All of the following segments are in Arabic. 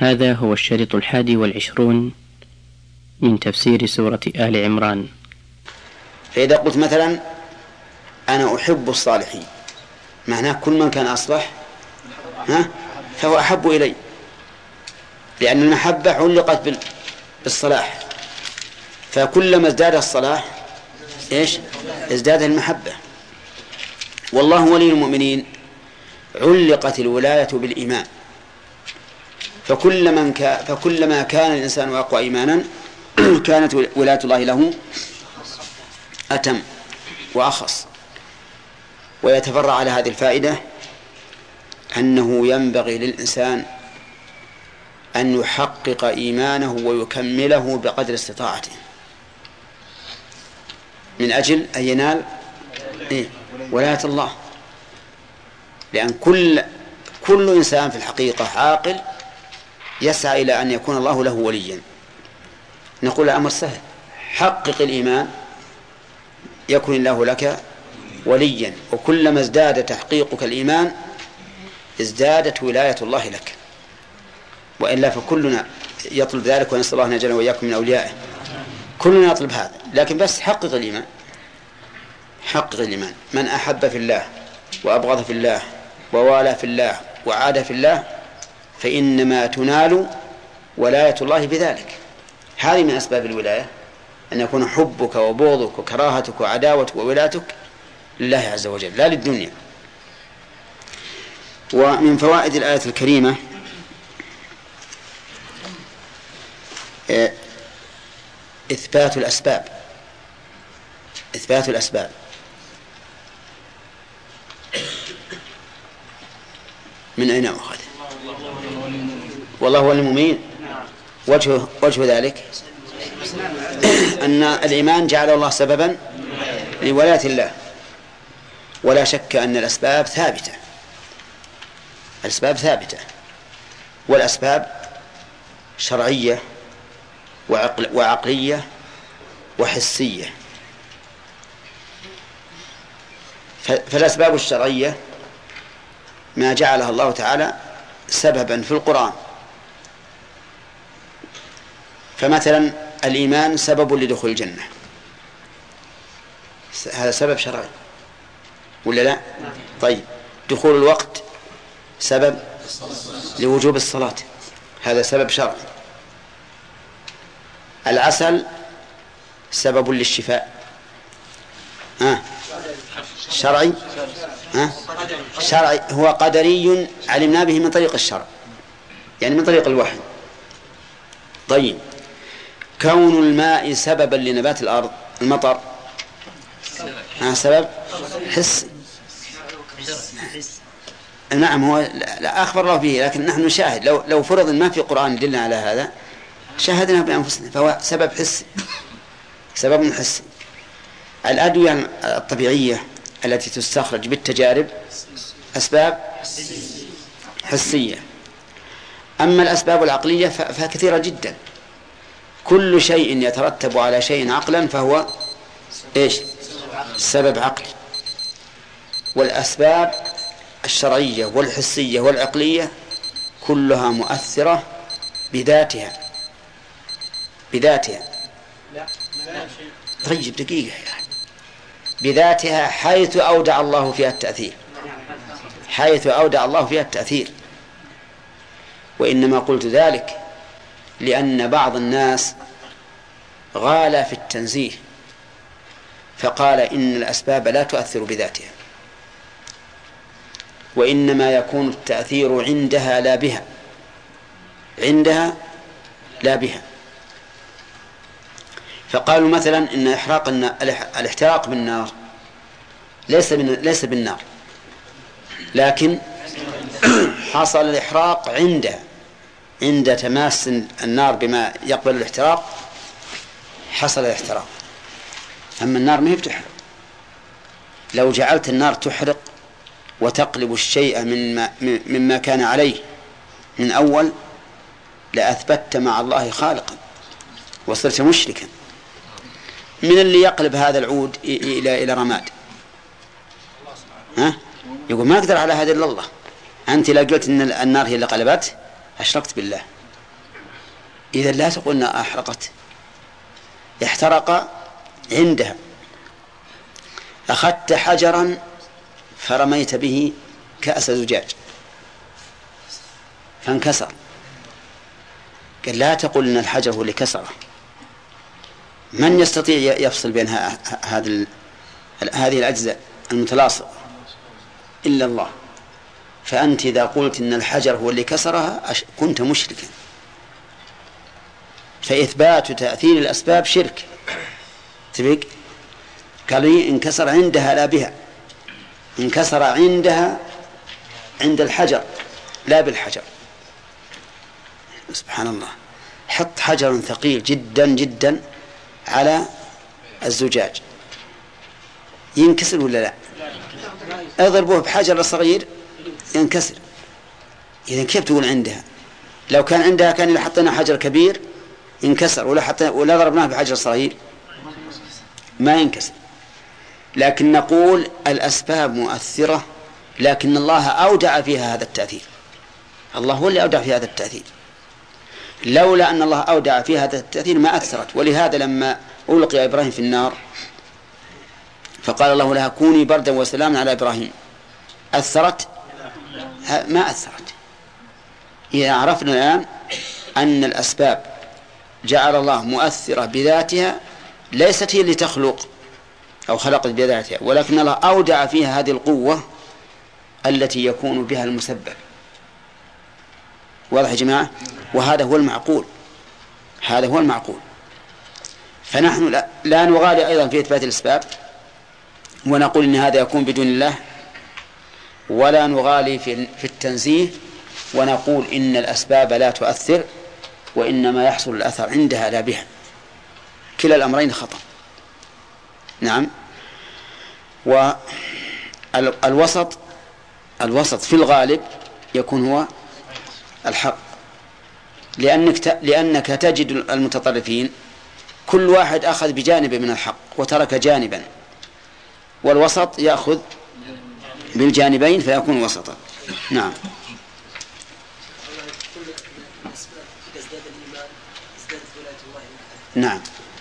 هذا هو الشريط 21 من تفسير سورة آل عمران. فإذا قلت مثلا أنا أحب الصالحين، معناه كل من كان أصلح فهو أحب إلي، لأن المحبة علقت بالصلاح، فكلما ازداد الصلاح ازداد المحبة. والله ولي المؤمنين، علقت الولاية بالإيمان، فكلما كان الإنسان أقوى إيمانا كانت ولاية الله له أتم وأخص. ويتفرع على هذه الفائدة أنه ينبغي للإنسان أن يحقق إيمانه ويكمله بقدر استطاعته من أجل أن ينال ولاية الله، لأن كل إنسان في الحقيقة عاقل يسعى إلى أن يكون الله له وليا. نقول الأمر سهل، حقق الإيمان يكون الله لك وليا، وكلما ازداد تحقيقك الإيمان ازدادت ولاية الله لك، وإلا فكلنا يطلب ذلك، ونسأل الله أن يجعلنا وإياكم من أوليائه. كلنا يطلب هذا، لكن بس حقق الإيمان. حقق الإيمان. من أحب في الله وأبغض في الله ووالى في الله وعاد في الله فإنما تنال ولاية الله بذلك. هذه من أسباب الولاية، أن يكون حبك وبغضك وكراهتك وعداوتك وولايتك لله عز وجل لا للدنيا. ومن فوائد الآية الكريمة إثبات الأسباب. من أين أخذ؟ والله هو المؤمن. وجه ذلك أن الإيمان جعل الله سببا لولاية الله، ولا شك أن الأسباب ثابتة، والأسباب شرعية وعقلية وحسية. فالأسباب الشرعية ما جعلها الله تعالى سببا في القرآن، فمثلا الإيمان سبب لدخول الجنة، هذا سبب شرعي ولا لا؟ طيب، دخول الوقت سبب لوجوب الصلاة، هذا سبب شرعي. العسل سبب للشفاء، شرعي شرعي، هو قدري علمنا به من طريق الشرع، يعني من طريق الوحي. طيب، كون الماء سببا لنبات الأرض، المطر، سبب حسي. نعم، هو لا أخبر الله به، لكن نحن نشاهد. لو فرض ما في قرآن يدلنا على هذا شاهدنا بأنفسنا، فهو سبب حسي، سبب حسي. الأدوية الطبيعية التي تستخرج بالتجارب أسباب حسية. أما الأسباب العقلية فكثيرة جدا. كل شيء يترتب على شيء عقلا فهو سبب عقلي. والأسباب الشرعية والحسية والعقلية كلها مؤثرة بذاتها. طيب دقيقة يعني. بذاتها، حيث أودع الله فيها التأثير. وإنما قلت ذلك لأن بعض الناس غالى في التنزيه، فقال إن الأسباب لا تؤثر بذاتها، وإنما يكون التأثير عندها لا بها. فقالوا مثلا إن الاحتراق بالنار ليس بالنار، لكن حصل الإحراق عند تماس النار بما يقبل الاحتراق، حصل الاحتراق. أما النار ما هي بتحرق. لو جعلت النار تحرق وتقلب الشيء مما كان عليه من أول لأثبت مع الله خالقا وصرت مشركا. من اللي يقلب هذا العود إلى رماد؟ يقول ما أقدر على هذا إلا الله. أنت لو قلت إن النار هي اللي قلبت أشركت بالله، إذا لا تقول أنها أحرقت، احترق عندها. أخذت حجرا فرميت به كأس زجاج فانكسر، قال لا تقول إن الحجر هو اللي كسره. من يستطيع يفصل بين هذه الأجزاء المتلاصقة إلا الله. فأنت إذا قلت إن الحجر هو اللي كسرها كنت مشركا. فإثبات تأثير الأسباب شرك. تبقى قالوا انكسر عندها لا بها، انكسر عندها عند الحجر لا بالحجر. سبحان الله. حط حجر ثقيل جدا جدا على الزجاج ينكسر ولا لا؟ اضربوه بحجر صغير ينكسر. إذن كيف تقول عندها؟ لو كان عندها كان إذا حطينا حجر كبير ينكسر، ولا ضربناه بحجر صغير ما ينكسر. لكن نقول الأسباب مؤثرة، لكن الله أودع فيها هذا التأثير. الله هو اللي أودع فيها هذا التأثير. لولا أن الله أودع فيها هذا التأثير ما أثرت. ولهذا لما ألقي إبراهيم في النار فقال الله لها كوني بردا وسلاما على إبراهيم، أثرت؟ ما أثرت. إذا عرفنا الآن أن الأسباب جعل الله مؤثرة بذاتها، ليست هي اللي تخلق أو خلقت بذاتها، ولكن الله أودع فيها هذه القوة التي يكون بها المسبب. واضح يا جماعة؟ وهذا هو المعقول، هذا هو المعقول. فنحن لا نغالي أيضا في إثبات الأسباب ونقول إن هذا يكون بدون الله، ولا نغالي في التنزيه ونقول إن الأسباب لا تؤثر وإنما يحصل الأثر عندها لا بها. كلا الأمرين خطأ. نعم. والوسط في الغالب يكون هو الحق، لأنك تجد المتطرفين كل واحد أخذ بجانب من الحق وترك جانبا، والوسط يأخذ بالجانبين فيكون وسطا. نعم. نعم.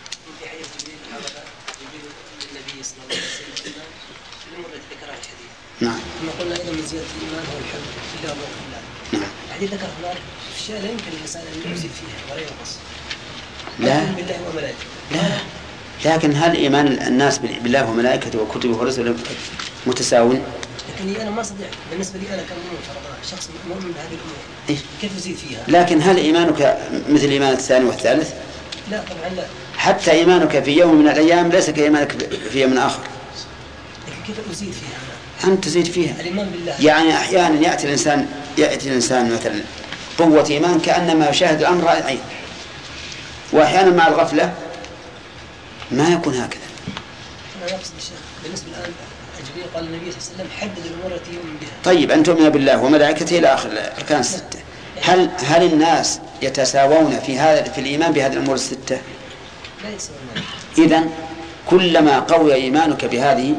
نعم. كما قلنا أيضا من زيادة الإيمان هو الحب في الله وفي الله. نعم. الحديث ذكر هناك أشياء لا يمكن الإنسان أن يزيد فيها ولا ينقص. لا. بالله وملائكته. لا. لكن هل إيمان الناس بالله وملائكته وكتبه ورسله متساوٍ؟ لكن أنا ما أستطيع بالنسبة لي أنا كمؤمن فرضنا شخص مؤمن بهذه الأمور كيف أزيد فيها؟ لكن هل إيمانك مثل إيمان الثاني والثالث؟ لا طبعا لا. حتى إيمانك في يوم من الأيام ليس كإيمانك في يوم آخر. لكن كيف أزيد فيها؟ أنت تزيد فيها. الإيمان بالله. يعني أحيانا يأتي الإنسان مثلا قوة إيمان كأنما يشاهد الأمر رأي عين، وأحيانا مع الغفلة ما يكون هكذا. أنا أقصد الشيخ بالنسبة الآن أجبريل قال النبي صلى الله عليه وسلم حدد الأمور التي يؤمن بها. طيب أن تؤمن بالله وملائكته إلى آخر الأركان الستة. هل الناس يتساوون في الإيمان بهذه الأمور الستة؟ لا يتساوون. إذن كلما قوي إيمانك بهذه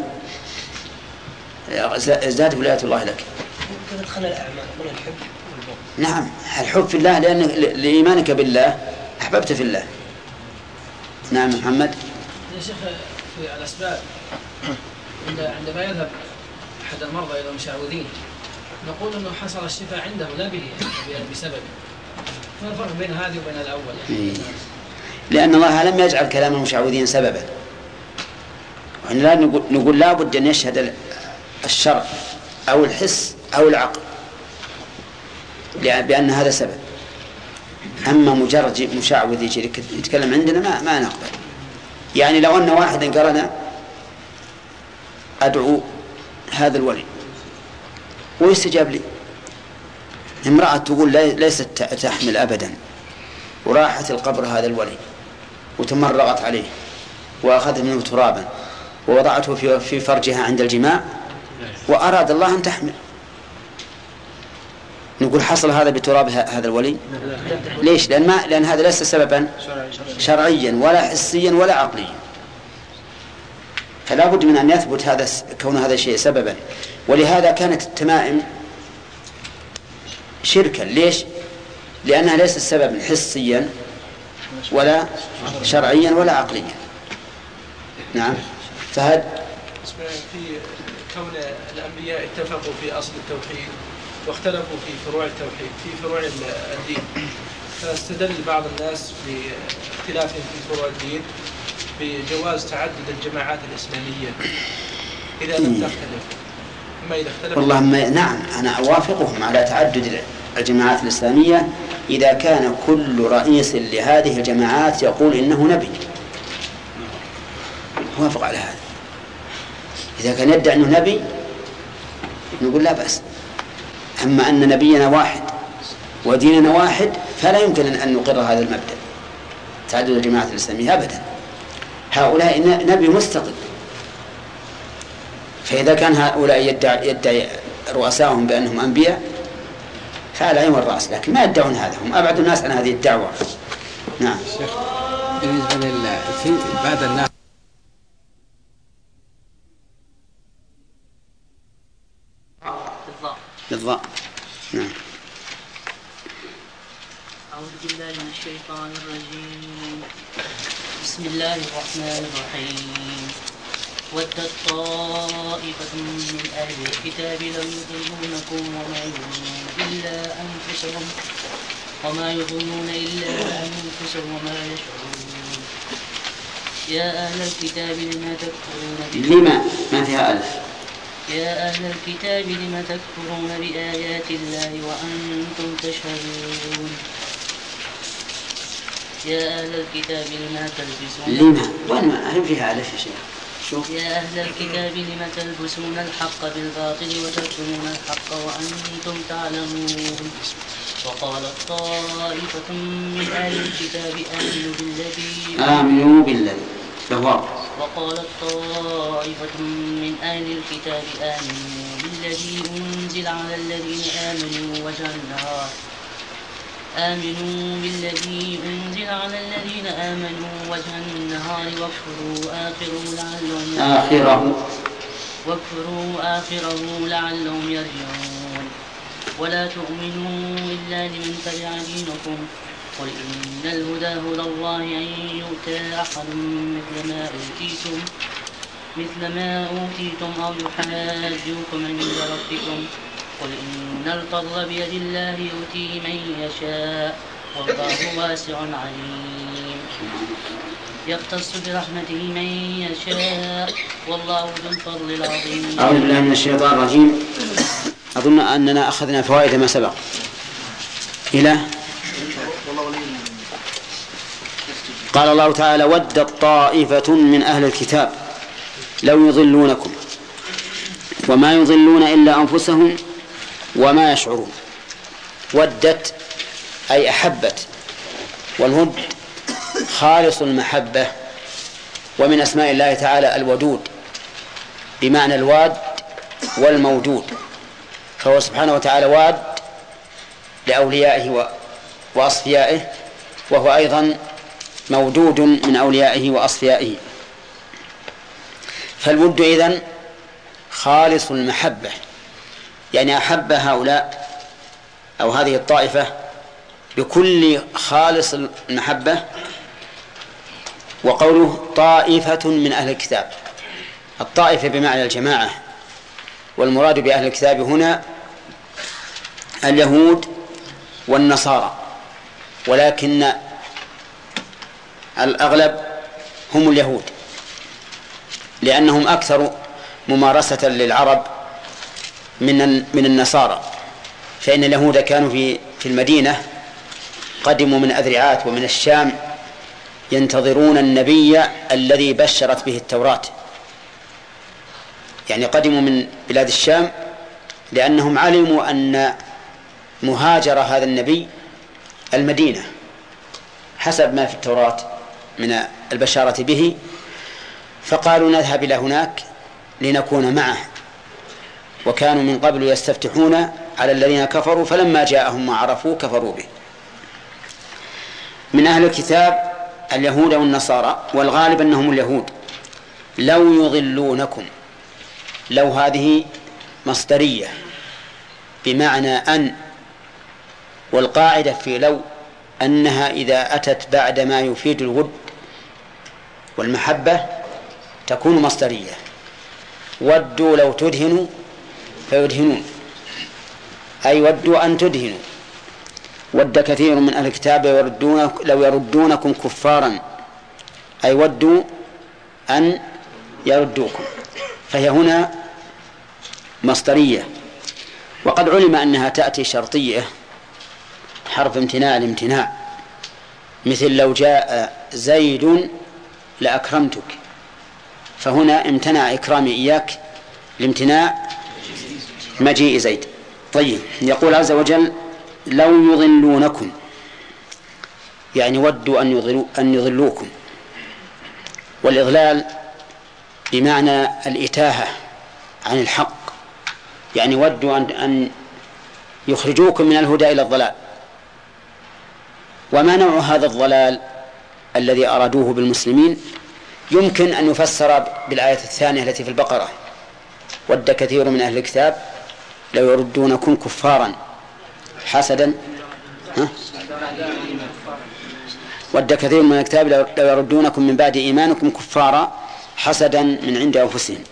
ازداد ولاية الله لك. كذا دخلنا الأعمال قلنا الحب والبغض. نعم. الحب في الله لأن لإيمانك بالله أحببت في الله. نعم محمد. يا شيخ في الأسباب عندما يذهب أحد المرضى إلى المشعوذين نقول أنه حصل الشفاء عنده لا به بسبب. ما الفرق بين هذه وبين الأول؟ لأن الله لم يجعل كلام المشعوذين سببا. لا نقول لا بد أن يشهد الشرع أو الحس أو العقل بأن هذا سبب. أما مجرد مشعوذ يتكلم عندنا ما نقبل. يعني لو أن واحدا قال أنا أدعو هذا الولي ويستجاب لي، امرأة تقول ليست تحمل أبدا وراحت القبر هذا الولي وتمرغت عليه وأخذت منه ترابا ووضعته في فرجها عند الجماع وأراد الله أن تحمل، نقول حصل هذا بتراب هذا الولي؟ ليش؟ لأن هذا ليس سببا شرعيا ولا حسيا ولا عقليا، فلا بد من أن يثبت هذا كون هذا الشيء سببا. ولهذا كانت التمائم شركا. ليش؟ لأنها ليست سببا حسيا ولا شرعيا ولا عقليا. نعم. فهد في كون الأنبياء اتفقوا في أصل التوحيد واختلفوا في فروع التوحيد في فروع الدين، فاستدل بعض الناس باختلافهم في فروع الدين بجواز تعدد الجماعات الإسلامية إذا لم تختلف. أما إذا اختلف والله نعم، أنا أوافقهم على تعدد الجماعات الإسلامية إذا كان كل رئيس لهذه الجماعات يقول إنه نبي، أوافق على هذا. إذا كان يدعي أنه نبي نقول لا بأس. أما أن نبينا واحد وديننا واحد فلا يمكن أن نقر هذا المبدأ تعدد الجماعات الإسلامية أبدا. هؤلاء نبي مستقل، فإذا كان هؤلاء يدعي رؤساهم بأنهم أنبياء فعلى عين والرأس، لكن ما يدعون هذا، هم أبعد الناس عن هذه الدعوة. نعم. بالنسبة بعد الناس بالضاء. نعم. أعوذ بالله من الشيطان الرجيم. بسم الله الرحمن الرحيم. ودت طائفة من أهل الكتاب لو يضلونكم وما يظنون إلا أنفسهم وما يشعرون. يا أهل الكتاب لما ما فيها ألف. يا أهل الكتاب لم تكفرون بآيات الله وأنتم تشهدون. يا أهل الكتاب لم تلبسون لما وين فيها ألف يا شيخ؟ شوف. يا أهل الكتاب لم تلبسون الحق بالباطل وتكتمون الحق وأنتم تعلمون. وقالت طائفة من أهل الكتاب آمنوا بالذي وقالت طائفة من أهل الكتاب آمنوا بالذي أنزل على الذين آمنوا وجه النهار واكفروا آخره لعلهم يرجعون. ولا تؤمنوا إلا لمن تبع دينكم قل إن الهدى هدى الله أن يؤتى أحد مثل ما أوتيتم أو يحاجوكم عند ربكم قل إن الفضل بيد الله يؤتيه من يشاء والله واسع عليم. يختص برحمته من يشاء والله ذو الفضل العظيم. أعوذ بالله من الشيطان الرجيم. أظن أننا أخذنا فوائد ما سبق إلى قال الله تعالى ودت طائفة من أهل الكتاب لو يضلونكم وما يضلون إلا أنفسهم وما يشعرون. ودت أي أحبت، والود خالص المحبة، ومن أسماء الله تعالى الودود بمعنى الواد والمودود، فهو سبحانه وتعالى واد لأوليائه وأصفيائه، وهو أيضا مودود من أوليائه وأصفيائه. فالود إذن خالص المحبة، يعني أحب هؤلاء أو هذه الطائفة بكل خالص المحبة. وقوله طائفة من أهل الكتاب، الطائفة بمعنى الجماعة، والمراد بأهل الكتاب هنا اليهود والنصارى، ولكن الأغلب هم اليهود لأنهم أكثر ممارسة للعرب من النصارى، فإن اليهود كانوا في المدينة، قدموا من أذرعات ومن الشام ينتظرون النبي الذي بشرت به التوراة، يعني قدموا من بلاد الشام لأنهم علموا أن مهاجر هذا النبي المدينة حسب ما في التوراة من البشارة به، فقالوا نذهب إلى هناك لنكون معه. وكانوا من قبل يستفتحون على الذين كفروا فلما جاءهم ما عرفوا كفروا به. من أهل الكتاب اليهود والنصارى، والغالب أنهم اليهود. لو يضلونكم، لو هذه مصدرية بمعنى أن، والقاعدة في لو أنها إذا أتت بعد ما يفيد الود والمحبة تكون مصدرية. ودوا لو تدهنوا فيدهنون، أي ودوا أن تدهنوا. ود كثير من أهل الكتاب لو يردونكم كفارا، أي ودوا أن يردوكم، فهي هنا مصدرية. وقد علم أنها تأتي شرطية حرف امتناع الامتناع، مثل لو جاء زيد لأكرمتك، فهنا امتنع إكرامي إياك لامتناع مجيء زيد. طيب، يقول عز وجل لو يضلونكم، يعني ودوا أن يضلوكم. والإضلال بمعنى الإتاهة عن الحق، يعني ودوا أن يخرجوكم من الهدى إلى الضلال. وما نوع هذا الضلال الذي أرادوه بالمسلمين؟ يمكن أن يفسر بالآية الثانية التي في البقرة: ود كثير من أهل الكتاب لو يردونكم كفارا حسدا. ود كثير من الكتاب لو يردونكم من بعد إيمانكم كفارا حسدا من عند أنفسهم.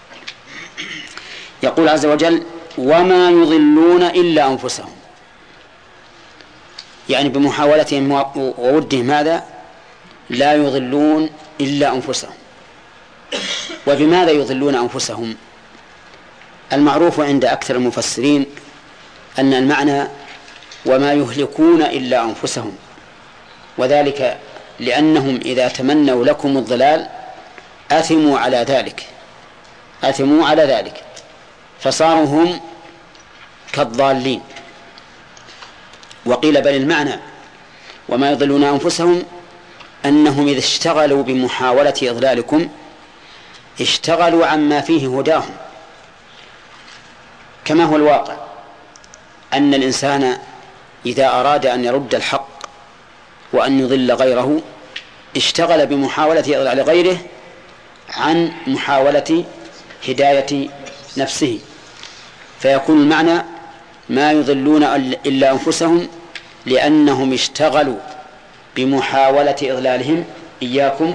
يقول عز وجل وما يضلون إلا أنفسهم، يعني بمحاولتهم وودهم هذا لا يضلون إلا أنفسهم. وبماذا يضلون أنفسهم؟ المعروف عند أكثر المفسرين أن المعنى وما يهلكون إلا أنفسهم، وذلك لأنهم إذا تمنوا لكم الضلال أثموا على ذلك فصاروا هم كالضالين. وقيل بل المعنى وما يضلون أنفسهم أنهم إذا اشتغلوا بمحاولة إضلالكم اشتغلوا عما فيه هداهم، كما هو الواقع أن الإنسان إذا أراد أن يرد الحق وأن يضل غيره اشتغل بمحاولة إضلال غيره عن محاولة هداية نفسه، فيكون المعنى ما يضلون إلا أنفسهم لأنهم اشتغلوا بمحاولة إضلالهم إياكم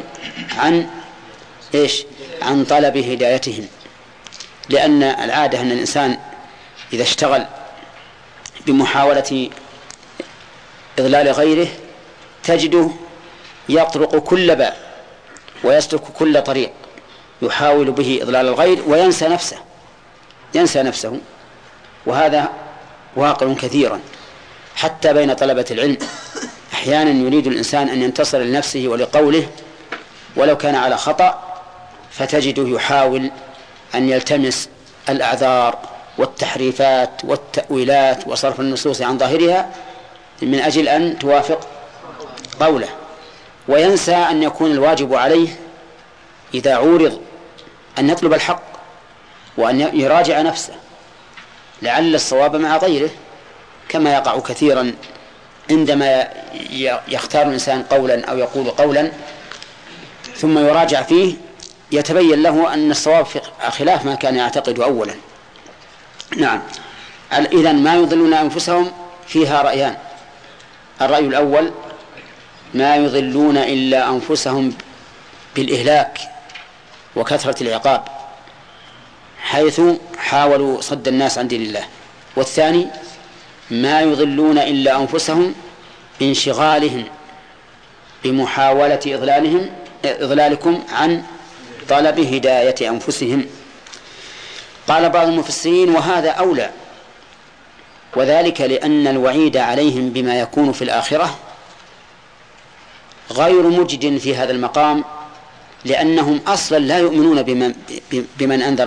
عن طلب هدايتهم. لأن العادة أن الإنسان إذا اشتغل بمحاولة إضلال غيره تجده يطرق كل باب ويسلك كل طريق يحاول به إضلال الغير وينسى نفسه. وهذا واقع كثيرا حتى بين طلبة العلم. أحيانا يريد الإنسان أن ينتصر لنفسه ولقوله ولو كان على خطأ، فتجده يحاول أن يلتمس الأعذار والتحريفات والتأويلات وصرف النصوص عن ظاهرها من أجل أن توافق قوله، وينسى أن يكون الواجب عليه إذا عورض أن يطلب الحق وأن يراجع نفسه لعل الصواب مع غيره، كما يقع كثيرا عندما يختار الإنسان قولا أو يقول قولا ثم يراجع فيه يتبين له أن الصواب خلاف ما كان يعتقد أولا. نعم، إذن ما يضلون أنفسهم فيها رأيان. الرأي الأول ما يضلون إلا أنفسهم بالإهلاك وكثرة العقاب حيث حاولوا صد الناس عن دين الله. والثاني ما يضلون إلا أنفسهم بانشغالهم بمحاولة إضلالكم عن طلب هداية أنفسهم. قال بعض المفسرين وهذا أولى، وذلك لأن الوعيد عليهم بما يكون في الآخرة غير مجد في هذا المقام، لأنهم أصلا لا يؤمنون بمن أنذر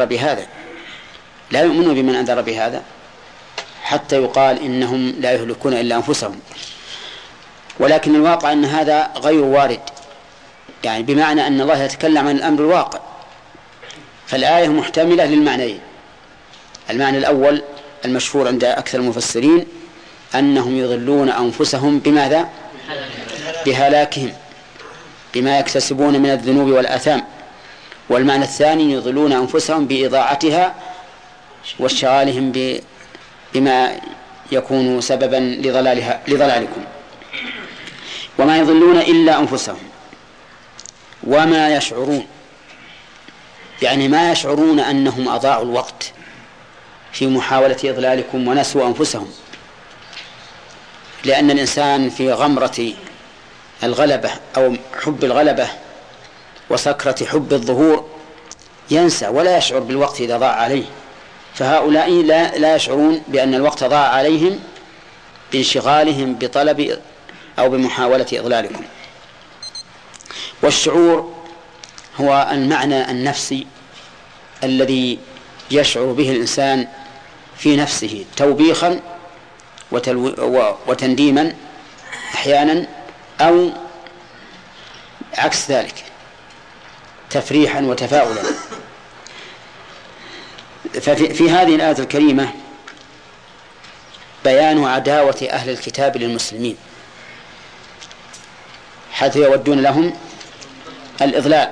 بهذا، حتى يقال إنهم لا يهلكون إلا أنفسهم. ولكن الواقع أن هذا غير وارد، يعني بمعنى أن الله يتكلم عن الأمر الواقع، فالآية محتملة للمعنيين. المعنى الأول المشهور عند أكثر المفسرين أنهم يضلون أنفسهم بماذا؟ بهلاكهم بما يكتسبون من الذنوب والآثام. والمعنى الثاني يضلون أنفسهم بإضاعتها واشتغالهم بما يكون سببا لضلالكم. وما يضلون إلا أنفسهم وما يشعرون، يعني ما يشعرون أنهم أضاعوا الوقت في محاولة إضلالكم ونسوا أنفسهم، لأن الإنسان في غمرة الغلبة أو حب الغلبة وسكرة حب الظهور ينسى ولا يشعر بالوقت إذا ضاع عليه، فهؤلاء لا يشعرون بأن الوقت ضاع عليهم بانشغالهم بطلب أو بمحاولة إضلالكم. والشعور هو المعنى النفسي الذي يشعر به الإنسان في نفسه توبيخا وتنديما أحيانا، أو عكس ذلك تفريحا وتفاؤلا. ففي هذه الآية الكريمة بيان عداوة أهل الكتاب للمسلمين حيث يودون لهم الإضلال،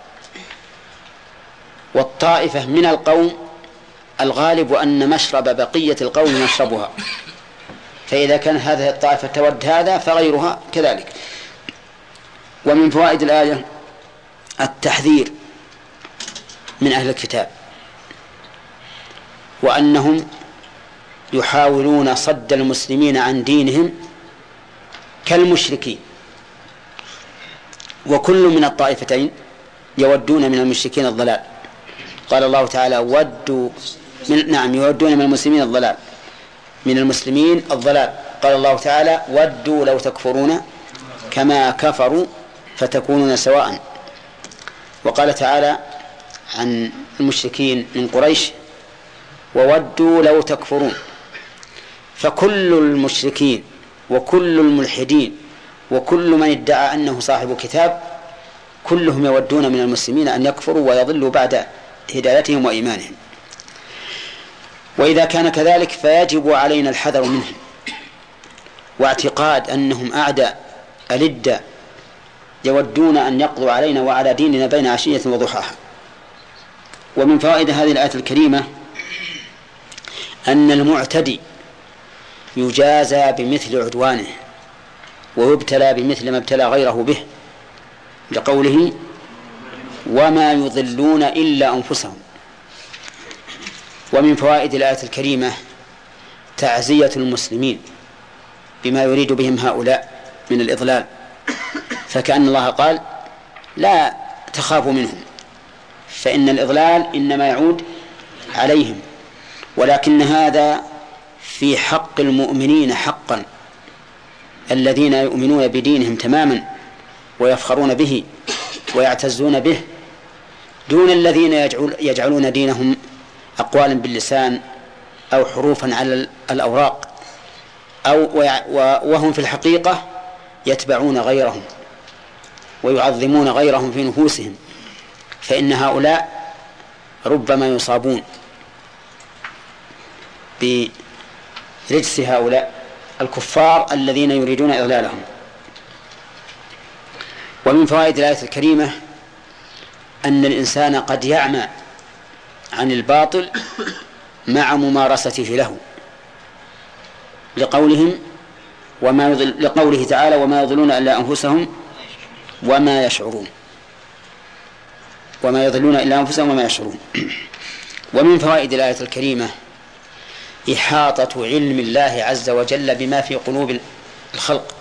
والطائفة من القوم الغالب أن مشرب بقية القوم مشربها، فإذا كان هذه الطائفة تود هذا فغيرها كذلك. ومن فوائد الآية التحذير من أهل الكتاب، وأنهم يحاولون صد المسلمين عن دينهم كالمشركين، وكل من الطائفتين يودون من المشركين الضلال. قال الله تعالى يودون من المسلمين الضلال، من المسلمين الضلال. قال الله تعالى ودوا لو تكفرون كما كفروا فتكونون سواء. وقال تعالى عن المشركين من قريش وودوا لو تكفرون. فكل المشركين وكل الملحدين وكل من ادعى أنه صاحب كتاب كلهم يودون من المسلمين أن يكفروا ويضلوا بعد هدايتهم وإيمانهم. وإذا كان كذلك فيجب علينا الحذر منهم واعتقاد أنهم أعداء ألدة يودون أن يقضوا علينا وعلى ديننا بين عشية وضحاها. ومن فوائد هذه الآية الكريمة أن المعتدي يجازى بمثل عدوانه ويبتلى بمثل ما ابتلى غيره به، لقوله وما يضلون إلا أنفسهم. ومن فوائد الآية الكريمة تعزية المسلمين بما يريد بهم هؤلاء من الإضلال، فكأن الله قال لا تخافوا منهم فإن الإضلال إنما يعود عليهم، ولكن هذا في حق المؤمنين حقا الذين يؤمنون بدينهم تماما ويفخرون به ويعتزون به، دون الذين يجعلون دينهم أقوالا باللسان أو حروفا على الأوراق وهم في الحقيقة يتبعون غيرهم ويعظمون غيرهم في نفوسهم، فإن هؤلاء ربما يصابون برجس هؤلاء الكفار الذين يريدون إضلالهم. ومن فوائد الآية الكريمة أن الإنسان قد يعمى عن الباطل مع ممارسته له، لقوله تعالى وما يضلون إلا أنفسهم وما يشعرون، وما يضلون إلا أنفسهم وما يشعرون. ومن فوائد الآية الكريمة إحاطة علم الله عز وجل بما في قلوب الخلق،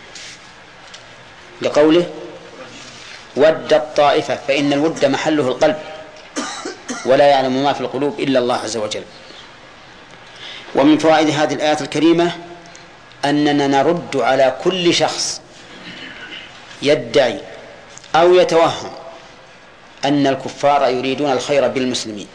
لقوله ود الطائفة، فإن الود محله القلب ولا يعلم ما في القلوب إلا الله عز وجل. ومن فوائد هذه الآية الكريمة أننا نرد على كل شخص يدعي أو يتوهم أن الكفار يريدون الخير بالمسلمين،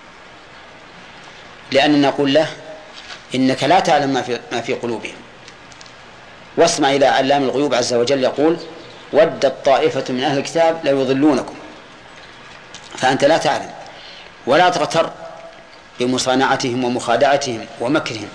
لأننا نقول له إنك لا تعلم ما في قلوبهم، واسمع إلى علام الغيوب عز وجل يقول ودت طائفة من أهل الكتاب لا يضلونكم، فأنت لا تعلم ولا تغتر بمصانعتهم ومخادعتهم ومكرهم.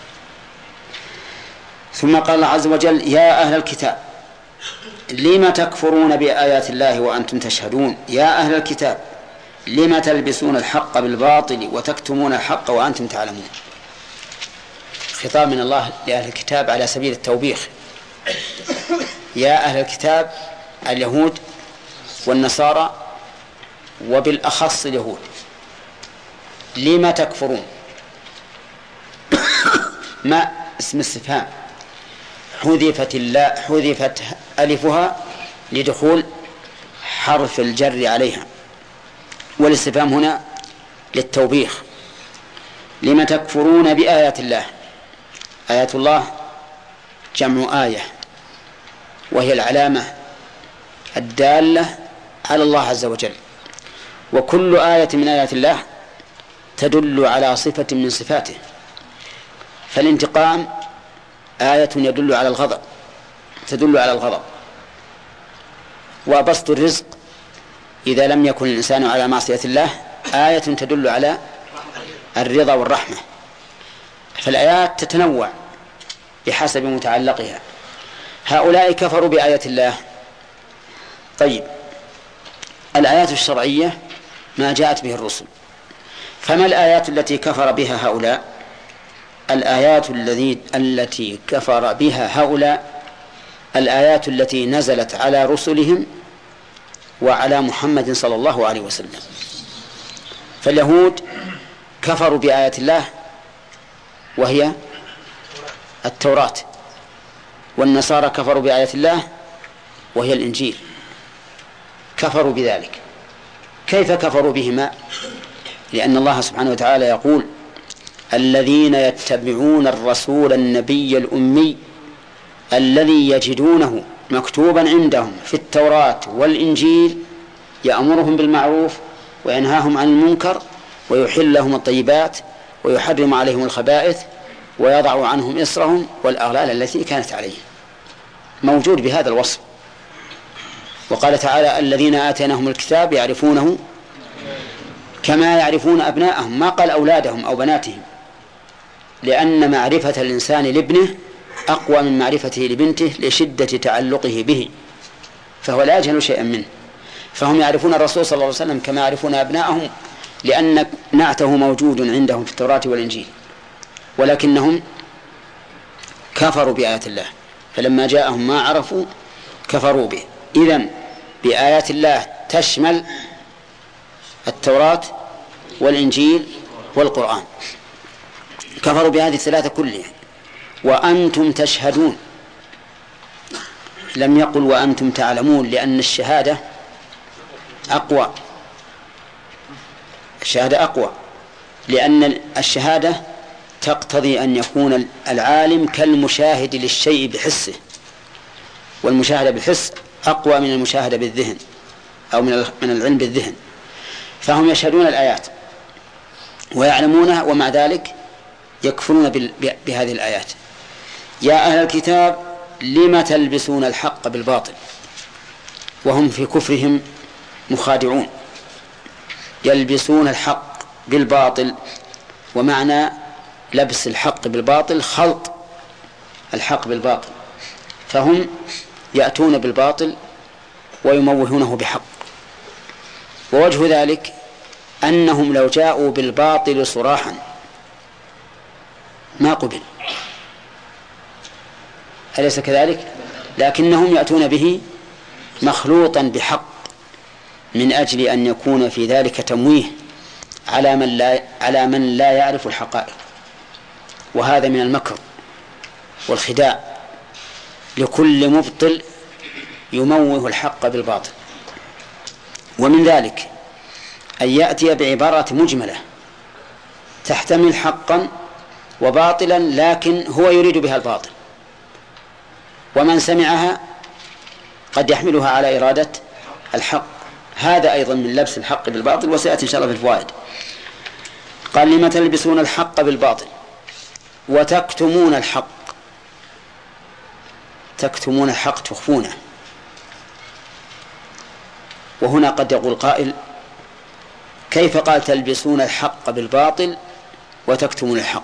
ثم قال الله عز وجل يا أهل الكتاب لم تكفرون بآيات الله وأنتم تشهدون، يا أهل الكتاب لم تلبسون الحق بالباطل وتكتمون الحق وأنتم تعلمون. خطاب من الله لأهل الكتاب على سبيل التوبيخ، يا أهل الكتاب اليهود والنصارى وبالأخص اليهود لما تكفرون. ما اسم استفهام حذفت ألفها لدخول حرف الجر عليها، والاستفهام هنا للتوبيخ. لما تكفرون بآيات الله. آيات الله جمع آية، وهي العلامة الدالة على الله عز وجل، وكل آية من آيات الله تدل على صفة من صفاته. فالانتقام آية تدل على الغضب، وبسط الرزق إذا لم يكن الإنسان على معصية الله آية تدل على الرضا والرحمة. فالآيات تتنوع بحسب متعلقها. هؤلاء كفروا بآيات الله. طيب، الآيات الشرعية ما جاءت به الرسل، فما الآيات التي كفر بها هؤلاء؟ الآيات التي كفر بها هؤلاء الآيات التي نزلت على رسلهم وعلى محمد صلى الله عليه وسلم. فاليهود كفروا بآيات الله وهي التوراة، والنصارى كفروا بآيات الله وهي الإنجيل، كفروا بذلك. كيف كفروا بهما؟ لأن الله سبحانه وتعالى يقول: الذين يتبعون الرسول النبي الأمي الذي يجدونه مكتوبا عندهم في التوراة والإنجيل يأمرهم بالمعروف وينهاهم عن المنكر ويحل لهم الطيبات ويحرم عليهم الخبائث ويضع عنهم إصرهم والأغلال التي كانت عليهم. موجود بهذا الوصف. وقال تعالى: الذين آتيناهم الكتاب يعرفونه كما يعرفون أبناءهم، ما قال أولادهم أو بناتهم، لأن معرفة الإنسان لابنه أقوى من معرفته لبنته لشدة تعلقه به، فهو لا يجهل شيئا منه. فهم يعرفون الرسول صلى الله عليه وسلم كما يعرفون أبناءهم، لأن نعته موجود عندهم في التوراة والإنجيل، ولكنهم كفروا بآيات الله، فلما جاءهم ما عرفوا كفروا به. إذن بآيات الله تشمل التوراة والإنجيل والقرآن. كفروا بهذه الثلاثة كلها. وأنتم تشهدون، لم يقل وأنتم تعلمون، لأن الشهادة أقوى. الشهادة أقوى، لأن الشهادة تقتضي أن يكون العالم كالمشاهد للشيء بحسه، والمشاهدة بالحس أقوى من المشاهدة بالذهن أو من العلم بالذهن. فهم يشهدون الآيات ويعلمونها، ومع ذلك يكفرون بهذه الآيات. يا أهل الكتاب لم تلبسون الحق بالباطل، وهم في كفرهم مخادعون. يلبسون الحق بالباطل، ومعنى لبس الحق بالباطل خلط الحق بالباطل، فهم يأتون بالباطل ويموهونه بحق. ووجه ذلك أنهم لو جاءوا بالباطل صراحا ما قبل، أليس كذلك؟ لكنهم يأتون به مخلوطا بحق، من أجل أن يكون في ذلك تمويه على من لا يعرف الحقائق. وهذا من المكر والخداع لكل مبطل يموه الحق بالباطل. ومن ذلك أن يأتي بعبارة مجملة تحتمل حقا وباطلا، لكن هو يريد بها الباطل، ومن سمعها قد يحملها على إرادة الحق. هذا أيضا من لبس الحق بالباطل، وسيأتي إن شاء الله في الفوائد. قال: لم تلبسون الحق بالباطل وتكتمون الحق. تكتمون الحق، تخفونه. وهنا قد يقول قائل: كيف قال تلبسون الحق بالباطل وتكتمون الحق؟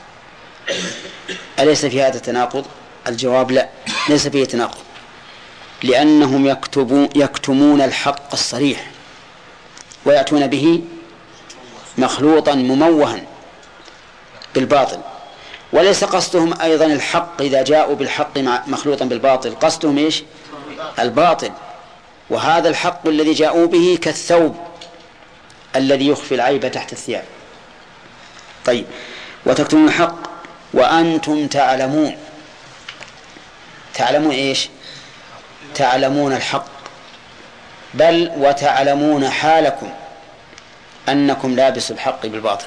أليس في هذا تناقض؟ الجواب: لا، ليس فيه تناقض، لأنهم يكتمون الحق الصريح ويأتون به مخلوطا مموها بالباطل. وليس قصدهم أيضا الحق إذا جاءوا بالحق مخلوطا بالباطل، قصدهم إيش؟ الباطل. وهذا الحق الذي جاءوا به كالثوب الذي يخفي العيب تحت الثياب. طيب، وتكتمون الحق وأنتم تعلمون. تعلمون إيش؟ تعلمون الحق، بل وتعلمون حالكم أنكم لابسوا الحق بالباطل.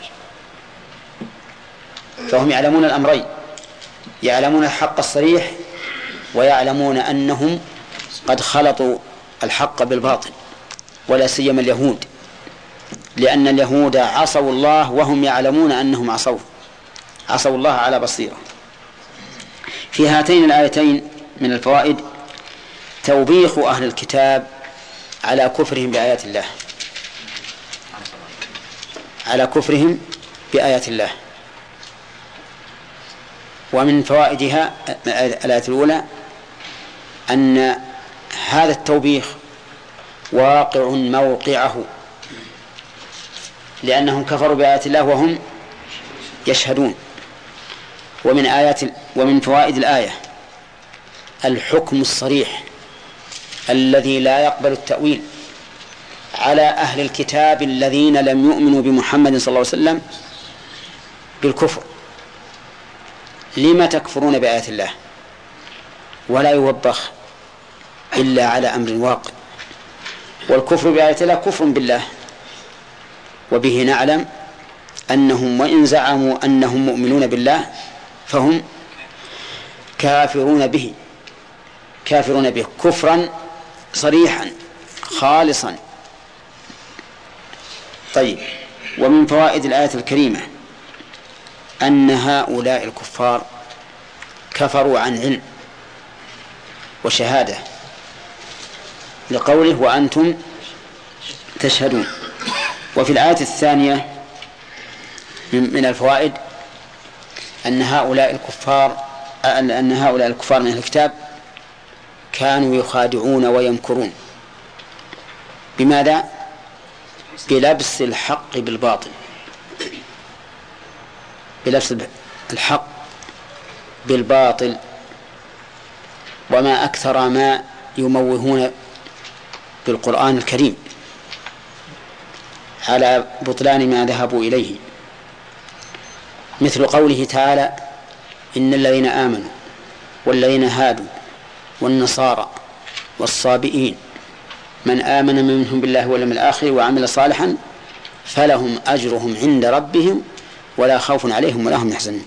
فهم يعلمون الأمرين، يعلمون الحق الصريح ويعلمون أنهم قد خلطوا الحق بالباطل، ولا سيما اليهود، لأن اليهود عصوا الله وهم يعلمون أنهم عصوا الله على بصيرة. في هاتين الآيتين من الفوائد توبيخ أهل الكتاب على كفرهم بآيات الله، على كفرهم بآيات الله. ومن فوائدها الآية الأولى أن هذا التوبيخ واقع موقعه، لأنهم كفروا بآيات الله وهم يشهدون. ومن فوائد الآية الحكم الصريح الذي لا يقبل التأويل على أهل الكتاب الذين لم يؤمنوا بمحمد صلى الله عليه وسلم بالكفر. لما تكفرون بآيات الله؟ ولا يوبخ إلا على أمر واقع. والكفر بآيات الله كفر بالله، وبه نعلم أنهم وإن زعموا أنهم مؤمنون بالله فهم كافرون به كفرا صريحا خالصا. طيب، ومن فوائد الآية الكريمة أن هؤلاء الكفار كفروا عن علم وشهادة، لقوله وأنتم تشهدون. وفي الآية الثانية من الفوائد أن هؤلاء الكفار من الكتاب كانوا يخادعون ويمكرون. بماذا؟ بلبس الحق بالباطل، بلبس الحق بالباطل. وما أكثر ما يموهون بالقرآن الكريم على بطلان ما ذهبوا إليه، مثل قوله تعالى إن الذين آمنوا والذين هادوا والنصارى والصابئين من آمن منهم بالله واليوم الآخر وعمل صالحا فلهم أجرهم عند ربهم ولا خوف عليهم ولا هم يحزنون.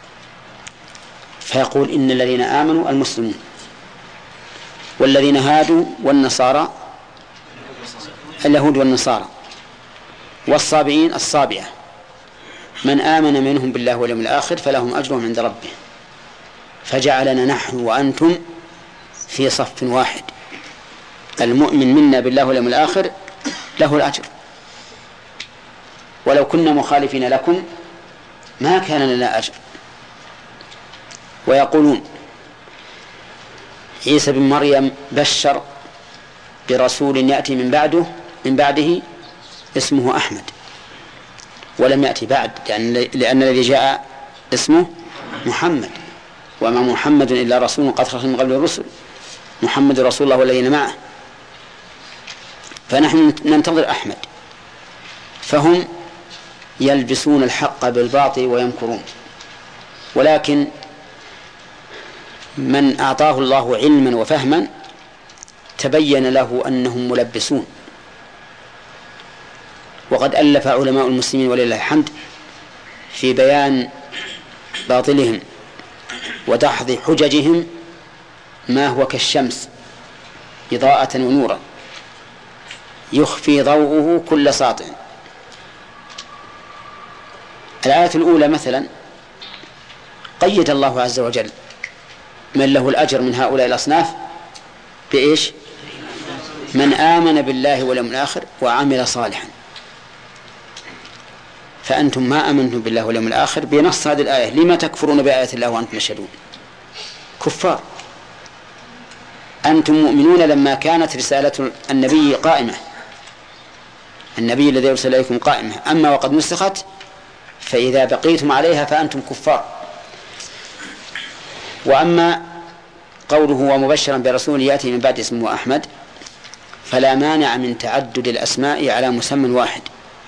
فيقول إن الذين آمنوا المسلمون، والذين هادوا والنصارى اليهود والنصارى، والصابئين الصابئة، من آمن منهم بالله واليوم الآخر فلهم أجرهم عند ربهم. فجعلنا نحن وأنتم في صف واحد، المؤمن منا بالله واليوم الآخر له الأجر، ولو كنا مخالفين لكم ما كان لنا أجر. ويقولون عيسى بن مريم بشر برسول يأتي من بعده اسمه أحمد، ولم يأتي بعد لأن الذي جاء اسمه محمد، وما محمد إلا رسول قد خلت من قبل الرسل، محمد رسول الله والذين معه. فنحن ننتظر أحمد. فهم يلبسون الحق بالباطل ويمكرون. ولكن من أعطاه الله علما وفهما تبين له أنهم ملبسون. وقد ألف علماء المسلمين ولله الحمد في بيان باطلهم ودحض حججهم ما هو كالشمس إضاءة ونورا يخفي ضوءه كل ساطع. الآية الأولى مثلا قيد الله عز وجل من له الأجر من هؤلاء الأصناف بإيش؟ من آمن بالله واليوم الآخر وعمل صالحا. فأنتم ما آمنتم بالله واليوم الآخر بنص هذه الآية، لما تكفرون بآيات الله وأنتم تشهدون؟ كفار. أنتم مؤمنون لما كانت رسالة النبي قائمة، النبي الذي يرسل إليكم قائمة، أما وقد نسخت فإذا بقيتم عليها فأنتم كفار. وأما قوله ومبشرا برسول يأتي من بعد اسمه أحمد فلا مانع من تعدد الأسماء على مسمى واحد.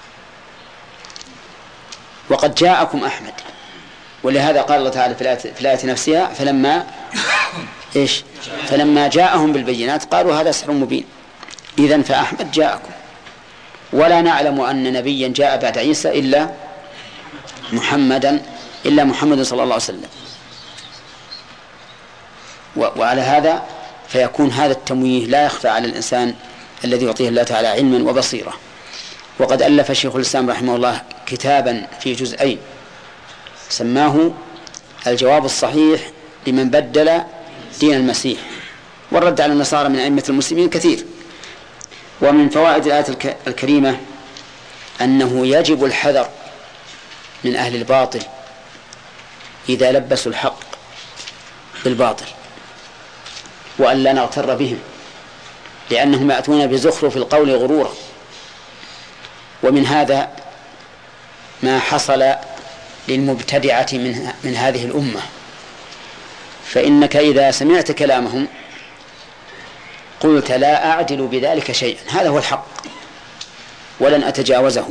وقد جاءكم أحمد، ولهذا قال الله تعالى في الآية نفسها فلما جاءهم بالبينات قالوا هذا سحر مبين. إذن فأحمد جاءكم، ولا نعلم أن نبيا جاء بعد عيسى إلا محمد صلى الله عليه وسلم. وعلى هذا فيكون هذا التمويه لا يخفى على الإنسان الذي يعطيه الله تعالى علما وبصيرة. وقد ألف شيخ الإسلام رحمه الله كتابا في جزئين سماه الجواب الصحيح لمن بدل دين المسيح، والرد على النصارى من أئمة المسلمين كثير. ومن فوائد الآية الكريمة أنه يجب الحذر من أهل الباطل إذا لبسوا الحق بالباطل، وأن لا نغتر بهم، لأنهم يأتون بزخرف القول غرورا. ومن هذا ما حصل للمبتدعة من هذه الأمة، فإنك إذا سمعت كلامهم قلت لا أعدل بذلك شيئا، هذا هو الحق ولن أتجاوزه،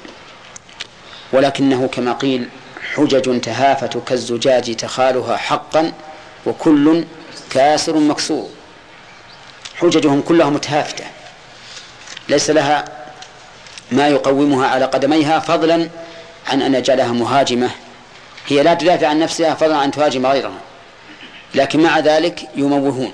ولكنه كما قيل حجج تهافت كالزجاج تخالها حقا وكل كاسر مكسور. حججهم كلها متهافتة ليس لها ما يقومها على قدميها، فضلا عن أن يجعلها مهاجمة، هي لا تدافع عن نفسها فضلا عن تهاجم غيرها، لكن مع ذلك يموهون.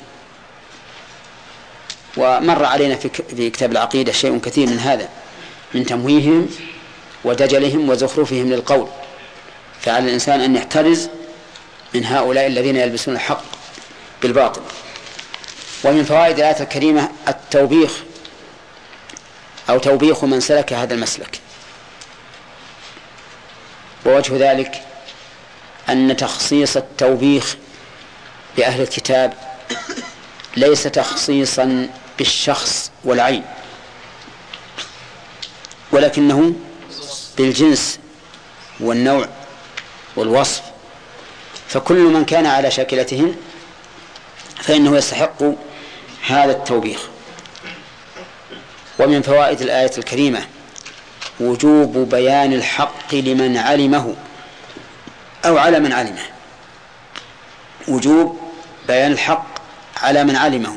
ومر علينا في كتاب العقيدة شيء كثير من هذا، من تمويههم ودجلهم وزخرفهم للقول، فعلى الإنسان أن يحترز من هؤلاء الذين يلبسون الحق بالباطل. ومن فوائد الآية الكريمة التوبيخ أو توبيخ من سلك هذا المسلك. ووجه ذلك أن تخصيص التوبيخ بأهل الكتاب ليس تخصيصا بالشخص والعين، ولكنه بالجنس والنوع والوصف، فكل من كان على شاكلتهم فإنه يستحق هذا التوبيخ. ومن فوائد الآية الكريمة وجوب بيان الحق لمن علمه أو على من علمه، وجوب بيان الحق على من علمه،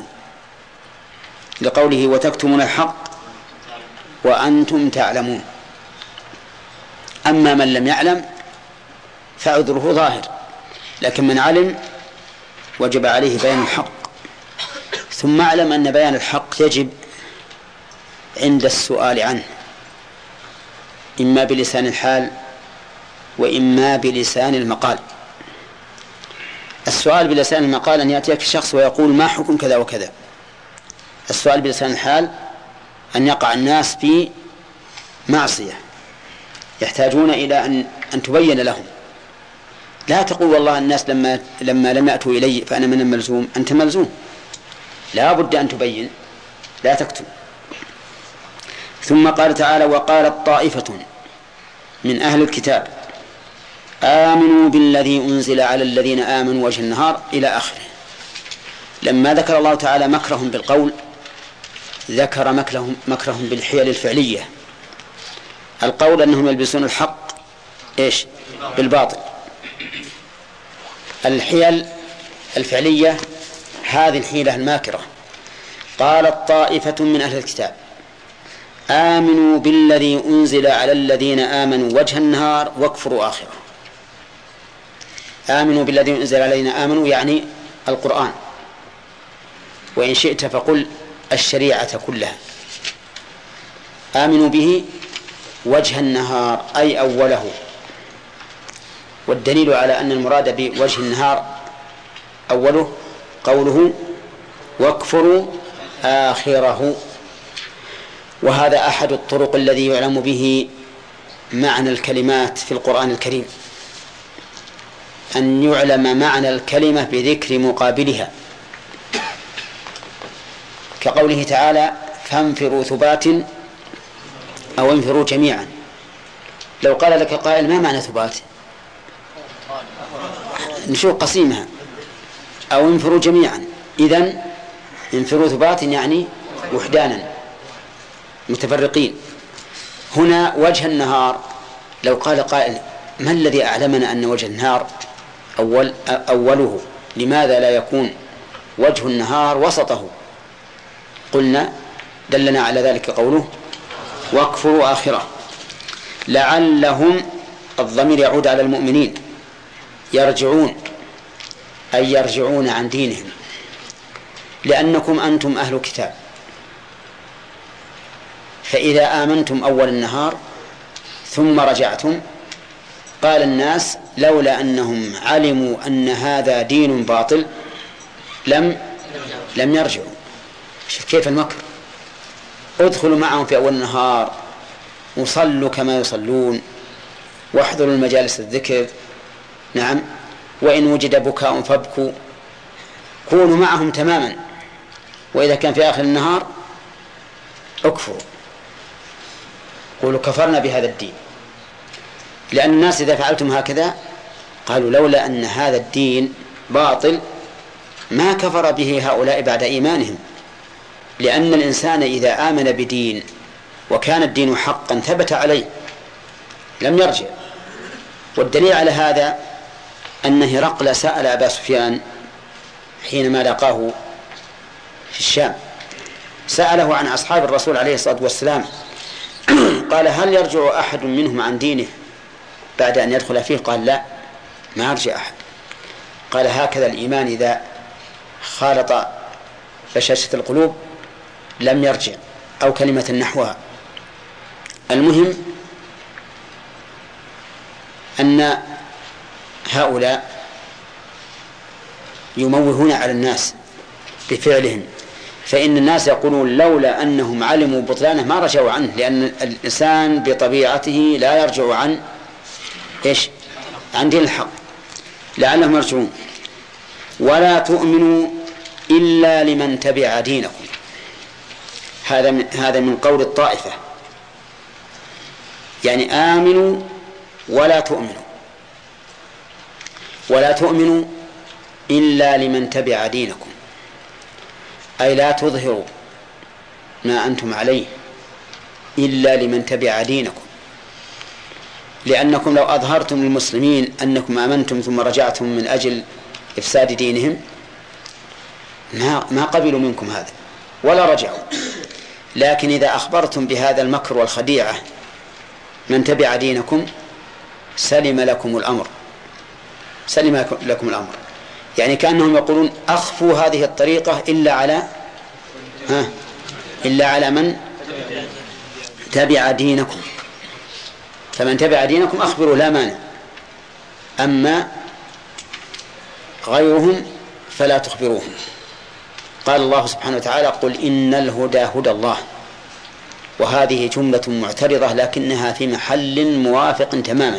لقوله وتكتمون الحق وأنتم تعلمون. أما من لم يعلم فعذره ظاهر، لكن من علم وجب عليه بيان الحق. ثم اعلم أن بيان الحق يجب عند السؤال عنه، إما بلسان الحال وإما بلسان المقال. السؤال بلسان المقال أن يأتيك الشخص ويقول ما حكم كذا وكذا. السؤال بلسان الحال أن يقع الناس في معصية يحتاجون إلى أن تبين لهم. لا تقول والله الناس لما لم يأتوا إلي فأنا من الملزوم. أنت ملزوم، لا بد أن تبين، لا تكتم. ثم قال تعالى وقالت طائفة من أهل الكتاب آمنوا بالذي أنزل على الذين آمنوا وجه النهار إلى آخره. لما ذكر الله تعالى مكرهم بالقول ذكر مكرهم بالحيل الفعلية. القول أنهم يلبسون الحق بالباطل. الحيل الفعلية هذه الحيلة الماكرة. قالت طائفة من أهل الكتاب آمنوا بالذي أنزل على الذين آمنوا وجه النهار واكفروا آخره. آمنوا بالذي أنزل على الذين آمنوا يعني القرآن، وإن شئت فقل الشريعة كلها. آمنوا به وجه النهار أي أوله، والدليل على أن المراد بوجه النهار أوله قوله واكفروا آخره. وهذا أحد الطرق الذي يعلم به معنى الكلمات في القرآن الكريم، أن يعلم معنى الكلمة بذكر مقابلها، كقوله تعالى فانفروا ثبات أو انفروا جميعا. لو قال لك قائل ما معنى ثبات؟ نشوف قسيمها أو انفروا جميعا. إذن انفروا ثبات يعني وحدانا متفرقين. هنا وجه النهار، لو قال قائل ما الذي أعلمنا أن وجه النهار أوله، لماذا لا يكون وجه النهار وسطه؟ قلنا دلنا على ذلك قوله واكفروا آخره. لعلهم، الضمير يعود على المؤمنين، يرجعون أي يرجعون عن دينهم، لأنكم أنتم أهل كتاب، فإذا آمنتم أول النهار ثم رجعتم قال الناس لولا أنهم علموا أن هذا دين باطل لم يرجعوا. شوف كيف المكر، ادخلوا معهم في أول النهار وصلوا كما يصلون واحضروا المجالس الذكر، نعم، وإن وجد بكاء فابكوا، كونوا معهم تماما، وإذا كان في آخر النهار اكفروا، قولوا كفرنا بهذا الدين. لأن الناس إذا فعلتم هكذا قالوا لولا أن هذا الدين باطل ما كفر به هؤلاء بعد إيمانهم، لأن الإنسان إذا آمن بدين وكان الدين حقا ثبت عليه لم يرجع. والدليل على هذا أن هرقل سأل أبا سفيان حينما لقاه في الشام، سأله عن أصحاب الرسول عليه الصلاة والسلام، قال هل يرجع أحد منهم عن دينه بعد أن يدخل فيه؟ قال لا، ما يرجع أحد. قال هكذا الإيمان إذا خالط بشاشة القلوب لم يرجع، أو كلمة نحوها. المهم أن هؤلاء يموهون على الناس بفعلهم، فإن الناس يقولون لولا أنهم علموا بطلانه ما رجعوا عنه، لأن الإنسان بطبيعته لا يرجع عن إيش؟ عن دين الحق، لعلهم يرجعون. ولا تؤمنوا إلا لمن تبع دينكم، هذا من قول الطائفة، يعني آمنوا ولا تؤمنوا، ولا تؤمنوا إلا لمن تبع دينكم، أي لا تظهروا ما أنتم عليه إلا لمن تبع دينكم، لأنكم لو أظهرتم للمسلمين أنكم آمنتم ثم رجعتم من أجل إفساد دينهم ما قبلوا منكم هذا ولا رجعوا. لكن إذا أخبرتم بهذا المكر والخديعة من تبع دينكم سلم لكم الأمر، سلم لكم الأمر، يعني كأنهم يقولون أخفوا هذه الطريقة إلا على من تبع دينكم، فمن تبع دينكم أخبروا لا مانع، أما غيرهم فلا تخبروهم. قال الله سبحانه وتعالى قل إن الهدى هدى الله، وهذه جملة معترضة لكنها في محل موافق تماما،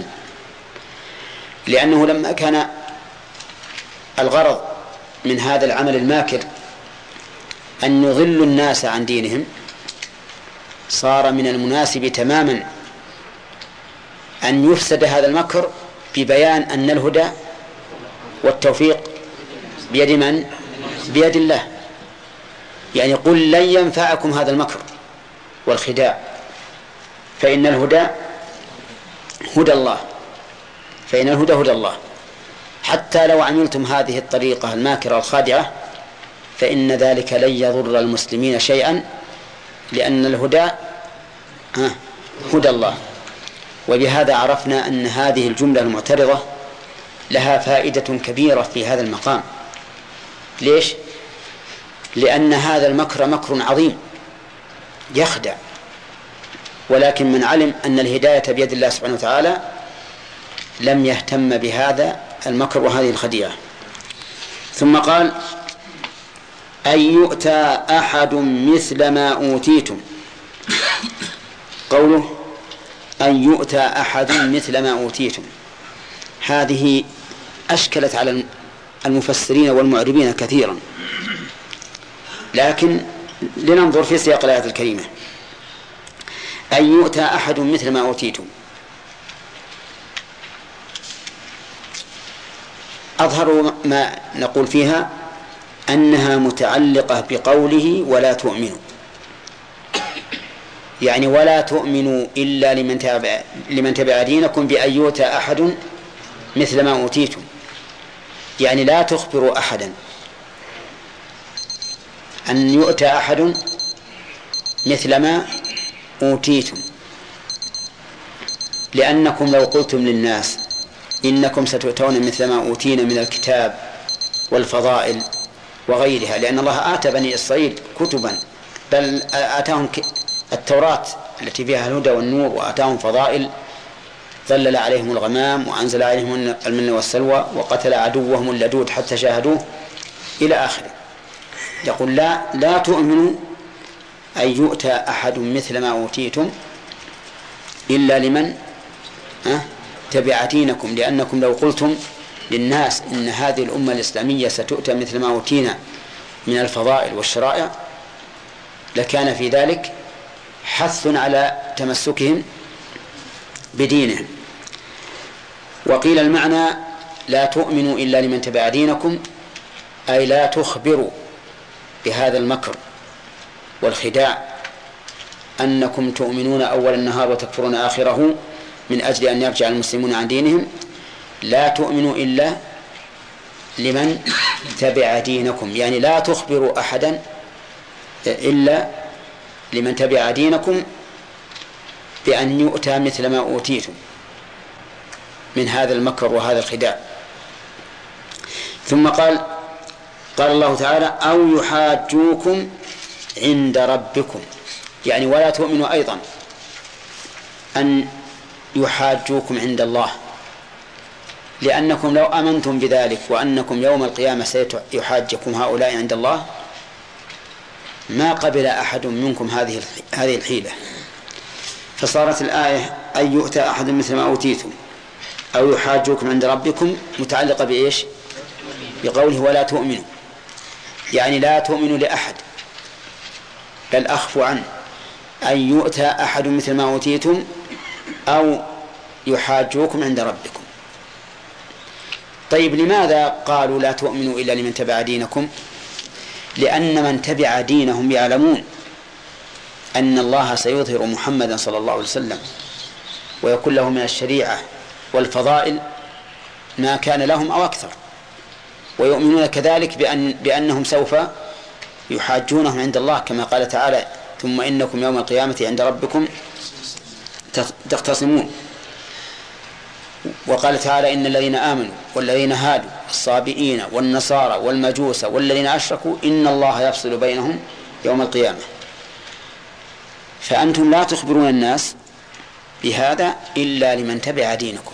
لأنه لما كان الغرض من هذا العمل الماكر أن يضل الناس عن دينهم صار من المناسب تماما أن يفسد هذا المكر ببيان أن الهدى والتوفيق بيد من؟ بيد الله. يعني قل لن ينفعكم هذا المكر والخداع، فإن الهدى هدى الله، فإن الهدى هدى الله. حتى لو عملتم هذه الطريقة الماكرة الخادعة فإن ذلك لن يضر المسلمين شيئا، لأن الهدى هدى الله. وبهذا عرفنا أن هذه الجملة المعترضة لها فائدة كبيرة في هذا المقام. ليش؟ لأن هذا المكر مكر عظيم يخدع، ولكن من علم أن الهداية بيد الله سبحانه وتعالى لم يهتم بهذا المكر وهذه الخديعة. ثم قال أن يؤتى أحد مثل ما أوتيتم. قوله أن يؤتى أحد مثل ما أوتيتم هذه أشكلت على المفسرين والمعربين كثيرا، لكن لننظر في سياق الآية الكريمة. أن يؤتى أحد مثل ما أوتيتم، أظهروا ما نقول فيها أنها متعلقة بقوله ولا تؤمنوا، يعني ولا تؤمنوا إلا لمن تبع دينكم بأن يؤتى أحد مثل ما أوتيتم، يعني لا تخبروا أحدا أن يؤتى أحد مثل ما أوتيتم، لأنكم لو قلتم للناس إنكم ستؤتون مثل ما أوتينا من الكتاب والفضائل وغيرها، لأن الله آتى بني إسرائيل كتبا، بل آتاهم التوراة التي فيها الهدى والنور، وآتاهم فضائل، ظلل عليهم الغمام وأنزل عليهم المن والسلوى وقتل عدوهم اللدود حتى شاهدوه إلى آخره. يقول لا تؤمنوا أن يؤتى أحد مثل ما أوتيتم إلا لمن تبع دينكم، لأنكم لو قلتم للناس إن هذه الأمة الإسلامية ستؤتى مثل ما أوتينا من الفضائل والشرائع لكان في ذلك حث على تمسكهم بدينهم. وقيل المعنى لا تؤمنوا إلا لمن تبع دينكم، أي لا تخبروا بهذا المكر والخداع أنكم تؤمنون أول النهار وتكفرون آخره من أجل أن يرجع المسلمون عن دينهم. لا تؤمنوا إلا لمن تبع دينكم، يعني لا تخبروا أحدا إلا لمن تبع دينكم بأن يؤتى مثل ما أوتيتم من هذا المكر وهذا الخداع. ثم قال الله تعالى أو يحاجوكم عند ربكم، يعني ولا تؤمنوا أيضا أن يحاجوكم عند الله، لأنكم لو أمنتم بذلك وأنكم يوم القيامة سيحاجكم هؤلاء عند الله ما قبل أحد منكم هذه الحيلة. فصارت الآية أن يؤتى أحد مثل ما أوتيتم أو يحاجوكم عند ربكم متعلقة بإيش؟ بقوله ولا تؤمنوا، يعني لا تؤمنوا لأحد بل أخفوا عنه، أن يؤتى أحد مثل ما أوتيتم أو يحاجوكم عند ربكم. طيب لماذا قالوا لا تؤمنوا إلا لمن تبع دينكم؟ لأن من تبع دينهم يعلمون أن الله سيظهر محمدا صلى الله عليه وسلم ويكون له من الشريعة والفضائل ما كان لهم أو أكثر، ويؤمنون كذلك بأنهم سوف يحاجونهم عند الله كما قال تعالى ثم إنكم يوم القيامة عند ربكم تختصمون. وقال تعالى إن الذين آمنوا والذين هادوا الصابئين والنصارى والمجوس والذين أشركوا إن الله يفصل بينهم يوم القيامة. فأنتم لا تخبرون الناس بهذا إلا لمن تبع دينكم.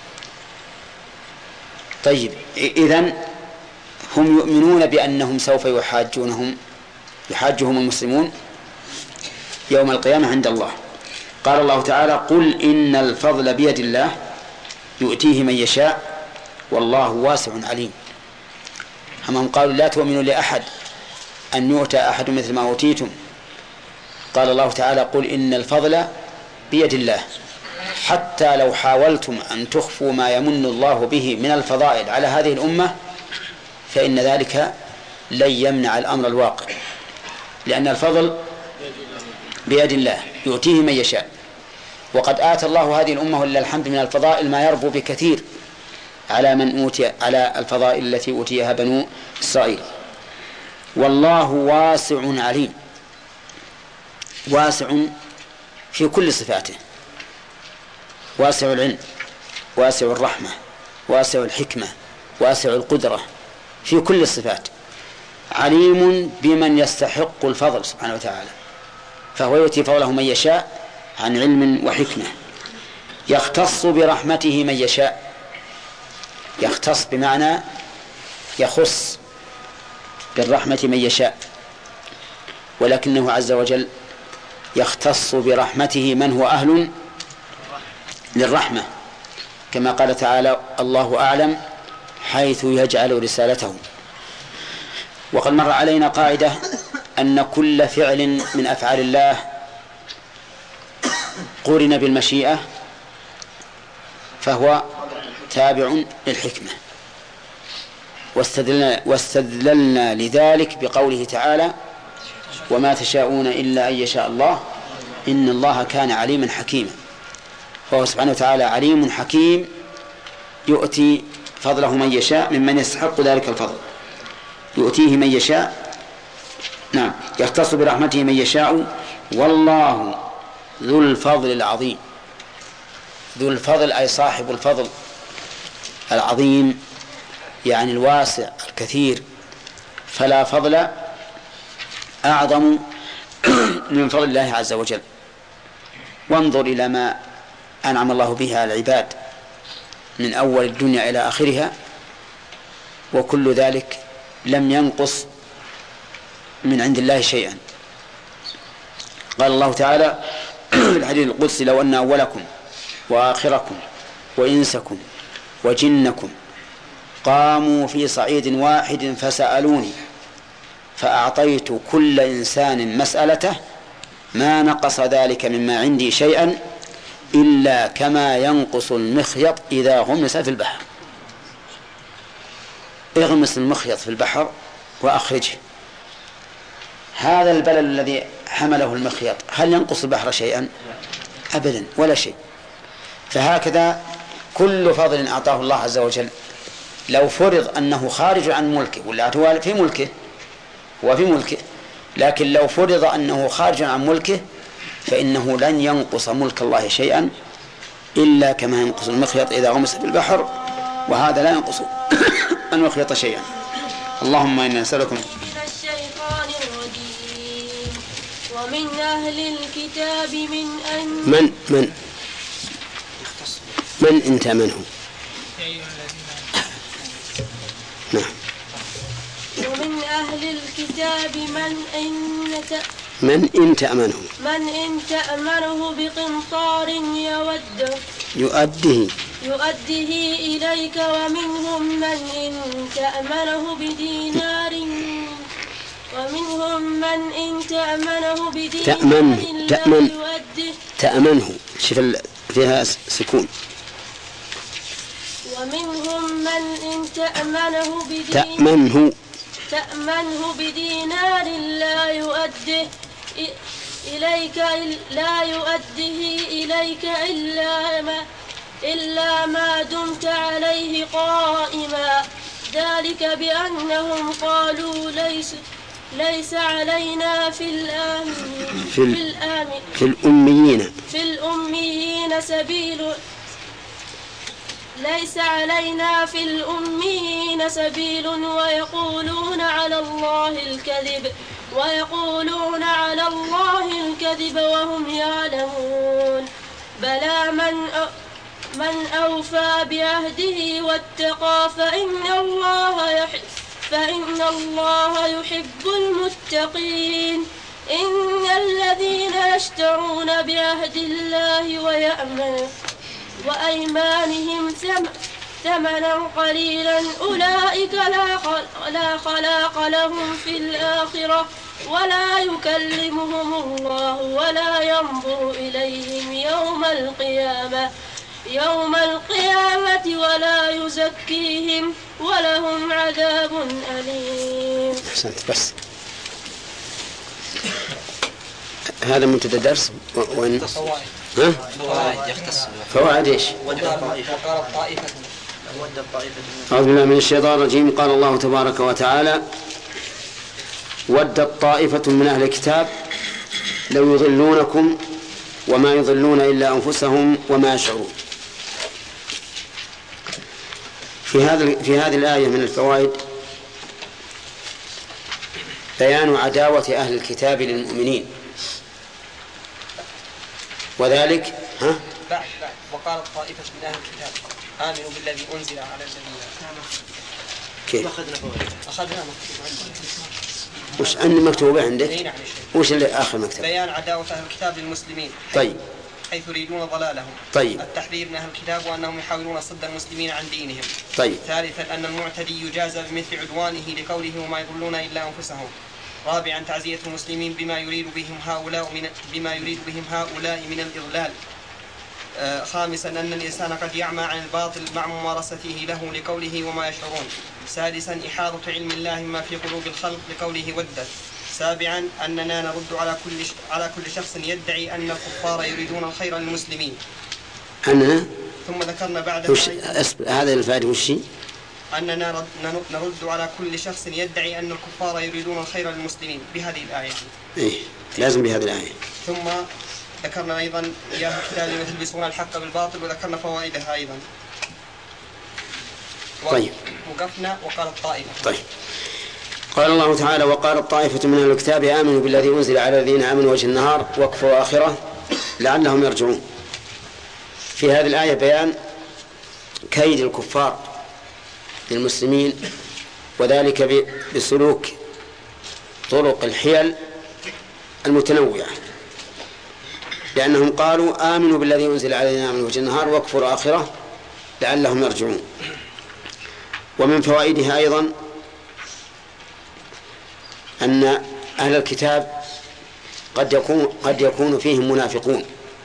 طيب إذن هم يؤمنون بأنهم سوف يحاجهم المسلمون يوم القيامة عند الله. قال الله تعالى قل إن الفضل بيد الله يؤتيه من يشاء والله واسع عليم. هم قالوا لا تؤمنوا لأحد أن يؤتى أحد مثل ما أوتيتم، قال الله تعالى قل إن الفضل بيد الله، حتى لو حاولتم أن تخفوا ما يمن الله به من الفضائل على هذه الأمة فإن ذلك لن يمنع الأمر الواقع، لأن الفضل بيد الله يؤتيه من يشاء، وقد آتى الله هذه الأمة ولله الحمد من الفضائل ما يربو بكثير على من أوتي على الفضائل التي أوتيها بنو إسرائيل. والله واسع عليم، واسع في كل صفاته، واسع العلم واسع الرحمة واسع الحكمة واسع القدرة في كل الصفات، عليم بمن يستحق الفضل سبحانه وتعالى، فهو يؤتي فضله من يشاء عن علم وحكمة. يختص برحمته من يشاء، يختص بمعنى يخص بالرحمة من يشاء، ولكنه عز وجل يختص برحمته من هو أهل للرحمة، كما قال تعالى الله أعلم حيث يجعل رسالته. وقد مر علينا قاعدة أن كل فعل من أفعال الله قرن بالمشيئة فهو تابع للحكمة، واستدللنا لذلك بقوله تعالى وما تشاءون إلا أن يشاء الله إن الله كان عليما حكيما. فهو سبحانه وتعالى عليم حكيم يؤتي فضله من يشاء ممن يستحق ذلك الفضل، يؤتيه من يشاء، نعم، يختص برحمته من يشاء، والله ذو الفضل العظيم. ذو الفضل أي صاحب الفضل العظيم، يعني الواسع الكثير، فلا فضل أعظم من فضل الله عز وجل. وانظر إلى ما أنعم الله به على العباد من أول الدنيا إلى آخرها، وكل ذلك لم ينقص من عند الله شيئا. قال الله تعالى في الحديث القدسي لو أن أولكم وآخركم وإنسكم وجنكم قاموا في صعيد واحد فسألوني فأعطيت كل إنسان مسألته ما نقص ذلك مما عندي شيئا إلا كما ينقص المخيط إذا غمس في البحر. اغمس المخيط في البحر وأخرجه، هذا البلل الذي حمله المخيط هل ينقص البحر شيئا؟ أبدا ولا شيء. فهكذا كل فضل أعطاه الله عز وجل لو فرض أنه خارج عن ملكه، ولا هو في ملكه وفي ملكه، لكن لو فرض أنه خارج عن ملكه فإنه لن ينقص ملك الله شيئا إلا كما ينقص المخيط إذا غمس في البحر، وهذا لا ينقص المخيط شيئا. اللهم إنا نسألكم من الشيطان الرجيم ومن أهل الكتاب من أنت منه؟ نعم. ومن أهل الكتاب من إن تأمنه بقنطار يؤديه إليك ومنهم من إن تأمنه بدينار تأمنه شوف فيها سكون. ومنهم من إن تأمنه بدينار لا يؤديه إليك إلا ما دمت عليه قائما، ذلك بأنهم قالوا ليس علينا في الأميين سبيل ليس علينا في الأميين سبيل ويقولون على الله الكذب وهم يعلمون. بلى من أوفى بعهده واتقى فإن الله يحب المتقين. إن الذين يشترون بعهد الله وأيمانهم ثمنا قليلا أولئك لا خلاق لهم في الآخرة ولا يكلمهم الله ولا ينظر إليهم يوم القيامة ولا يزكيهم ولهم عذاب أليم. أحسنت. بس هذا منتدى درس فوائد ايش؟ أعوذ بالله من الشيطان الرجيم. قال الله تبارك وتعالى ودت طائفة من أهل الكتاب لو يضلونكم وما يضلون إلا أنفسهم وما يشعرون. في هذه الآية من الفوائد بيان عداوة أهل الكتاب للمؤمنين، وذلك وقالت طائفة من أهل الكتاب آمنوا بالذي أنزل على الذين كيف؟ أخذنا وش عندي مكتوبة عندك؟ وش اللي آخر مكتوب؟ بيان عداوة أهل الكتاب للمسلمين. طيب. حيث يريدون ضلالهم. طيب. التحذير من أهل الكتاب وأنهم يحاولون صد المسلمين عن دينهم. طيب. ثالثا أن المعتدي يجازى بمثل عدوانه لقوله وما يضلون إلا أنفسهم. رابعا تعزية المسلمين بما يريد بهم هؤلاء من الإضلال. خامسا أن الإنسان قد يعمى عن الباطل مع ممارسته له لقوله وما يشعرون. سادسا إحاطة علم الله ما في قلوب الخلق لقوله ودت. سابعا أننا نرد على كل شخص يدعي أن الكفار يريدون الخير للمسلمين. أننا ثم ذكرنا بعد هذا الفائدة والشيء أننا نرد على كل شخص يدعي أن الكفار يريدون الخير للمسلمين بهذه الآية. إيه لازم بهذه الآية. ثم ذكرنا أيضا يا الكتاب لم تلبسون الحق بالباطل وذكرنا فوائدها أيضا. طيب. وقفنا وقال الطائفة. طيب. قال الله تعالى وقال الطائفة من أهل الكتاب آمنوا بالذي أنزل على الذين آمنوا وجه النهار واكفروا آخره لعلهم يرجعون. في هذه الآية بيان كيد الكفار للمسلمين وذلك بسلوك طرق الحيل المتنوعة، لأنهم قالوا آمنوا بالذي أنزل على الذين آمنوا وجه النهار واكفروا آخره لعلهم يرجعون. ومن فوائدها أيضا أن أهل الكتاب قد يكون فيهم منافقون،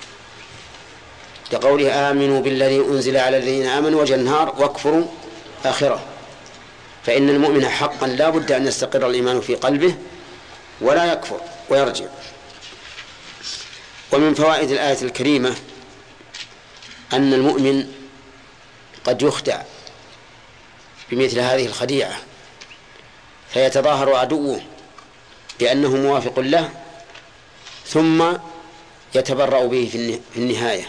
لقوله آمنوا بالذي أنزل على الذين آمنوا وجه النهار واكفروا آخره، فإن المؤمن حقا لا بد أن يستقر الإيمان في قلبه ولا يكفر ويرجع. ومن فوائد الآية الكريمة أن المؤمن قد يخدع بمثل هذه الخديعة فيتظاهر عدوه بأنه موافق له ثم يتبرأ به في النهاية،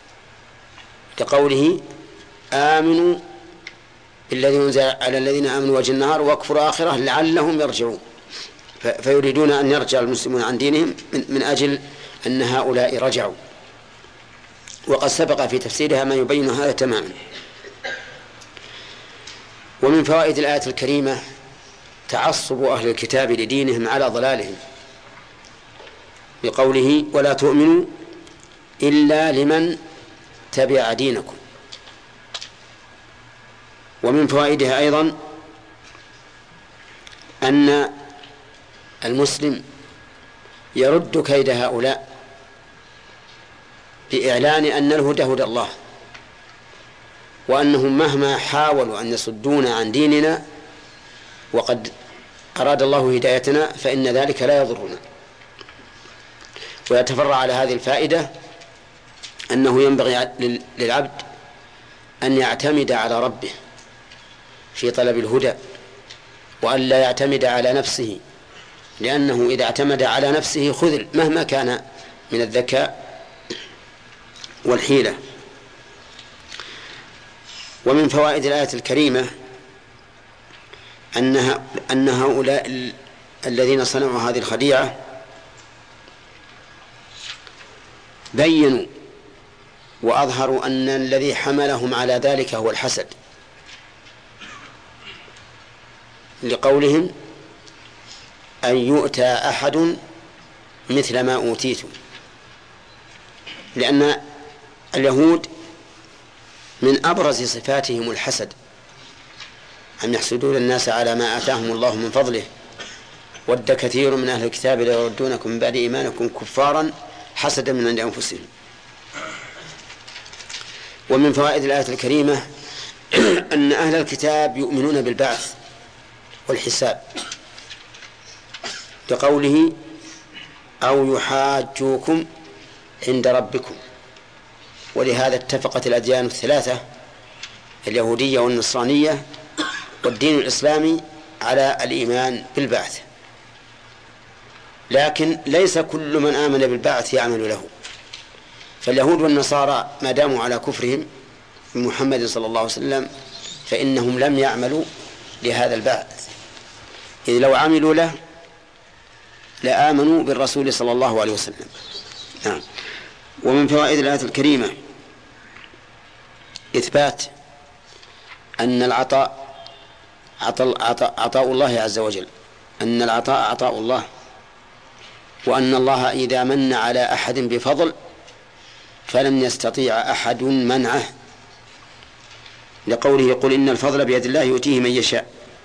كقوله آمنوا بالذي أنزل على الذين آمنوا وجه النهار واكفروا آخره لعلهم يرجعون، فيريدون أن يرجع المسلمون عن دينهم من أجل أن هؤلاء رجعوا. وقد سبق في تفسيرها ما يبين هذا تماما. ومن فوائد الآية الكريمة تعصب أهل الكتاب لدينهم على ضلالهم، بقوله ولا تؤمنوا إلا لمن تبع دينكم. ومن فوائدها أيضا أن المسلم يرد كيد هؤلاء بإعلان أن الهدى هدى الله، وأنهم مهما حاولوا أن يصدونا عن ديننا وقد أراد الله هدايتنا فإن ذلك لا يضرنا. ويتفرع على هذه الفائدة أنه ينبغي للعبد أن يعتمد على ربه في طلب الهدى وأن لا يعتمد على نفسه، لأنه إذا اعتمد على نفسه خذل مهما كان من الذكاء والحيلة. ومن فوائد الآية الكريمة أن هؤلاء الذين صنعوا هذه الخديعة بينوا وأظهروا أن الذي حملهم على ذلك هو الحسد، لقولهم أن يؤتى أحد مثل ما أوتيتم، لأن اليهود من أبرز صفاتهم الحسد، أن يحسدون الناس على ما آتاهم الله من فضله. ود كثير من أهل الكتاب لا يردونكم من بعد إيمانكم كفارا حسدا من عند أنفسهم. ومن فوائد الآية الكريمة أن أهل الكتاب يؤمنون بالبعث والحساب، لقوله أو يحاجوكم عند ربكم. ولهذا اتفقت الأديان الثلاثة اليهودية والنصرانية والدين الإسلامي على الإيمان بالبعث، لكن ليس كل من آمن بالبعث يعمل له. فاليهود والنصارى ما داموا على كفرهم بمحمد صلى الله عليه وسلم فإنهم لم يعملوا لهذا البعث، إذ لو عملوا له لآمنوا بالرسول صلى الله عليه وسلم. نعم. ومن فوائد الآية الكريمة إثبات أن العطاء عطاء الله عز وجل، أن العطاء عطاء الله، وأن الله إذا من على أحد بفضل فلم يستطيع أحد منعه، لقوله قل إن الفضل بيد الله يؤتيه من يشاء.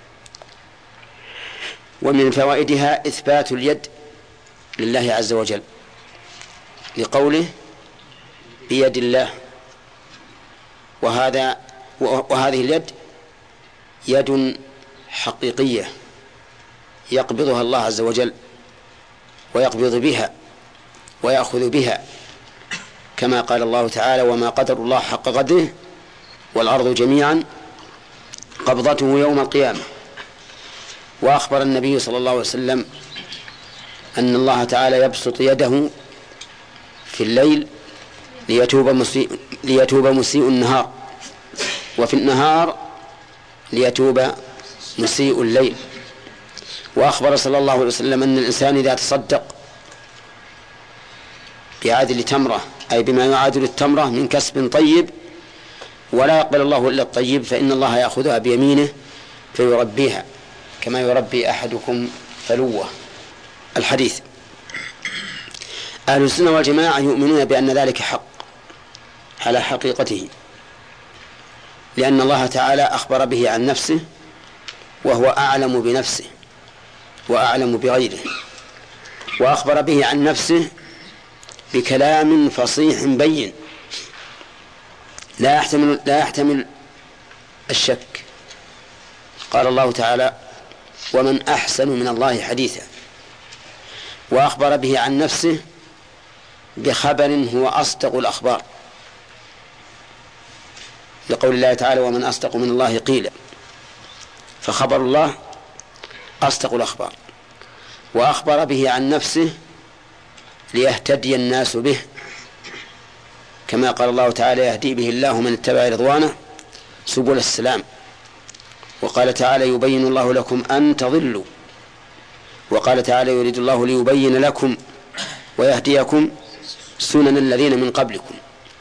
ومن فوائدها إثبات اليد لله عز وجل، لقوله بيد الله وهذه اليد يد حقيقية يقبضها الله عز وجل ويقبض بها ويأخذ بها، كما قال الله تعالى: وما قدر الله حق قدره والأرض جميعا قبضته يوم القيامة. وأخبر النبي صلى الله عليه وسلم أن الله تعالى يبسط يده في الليل ليتوب مسيء النهار، وفي النهار ليتوب مسيء الليل. وأخبر صلى الله عليه وسلم أن الإنسان إذا تصدق بعادل تمرة، أي بما يعادل التمرة من كسب طيب، ولا يقبل الله إلا الطيب، فإن الله يأخذها بيمينه فيربيها كما يربي أحدكم فلوه. الحديث. أهل السنة والجماعة يؤمنون بأن ذلك حق على حقيقته، لأن الله تعالى أخبر به عن نفسه وهو أعلم بنفسه وأعلم بغيره، وأخبر به عن نفسه بكلام فصيح بين لا يحتمل الشك. قال الله تعالى: ومن أحسن من الله حديثا. وأخبر به عن نفسه بخبر هو أصدق الأخبار، لقول الله تعالى: ومن أصدق من الله قيلا، فخبر الله أصدق الأخبار. وأخبر به عن نفسه ليهتدي الناس به، كما قال الله تعالى: يهدي به الله من اتبع رضوانه سبل السلام. وقال تعالى: يبين الله لكم أن تضلوا. وقال تعالى: يريد الله ليبين لكم ويهديكم سنن الذين من قبلكم.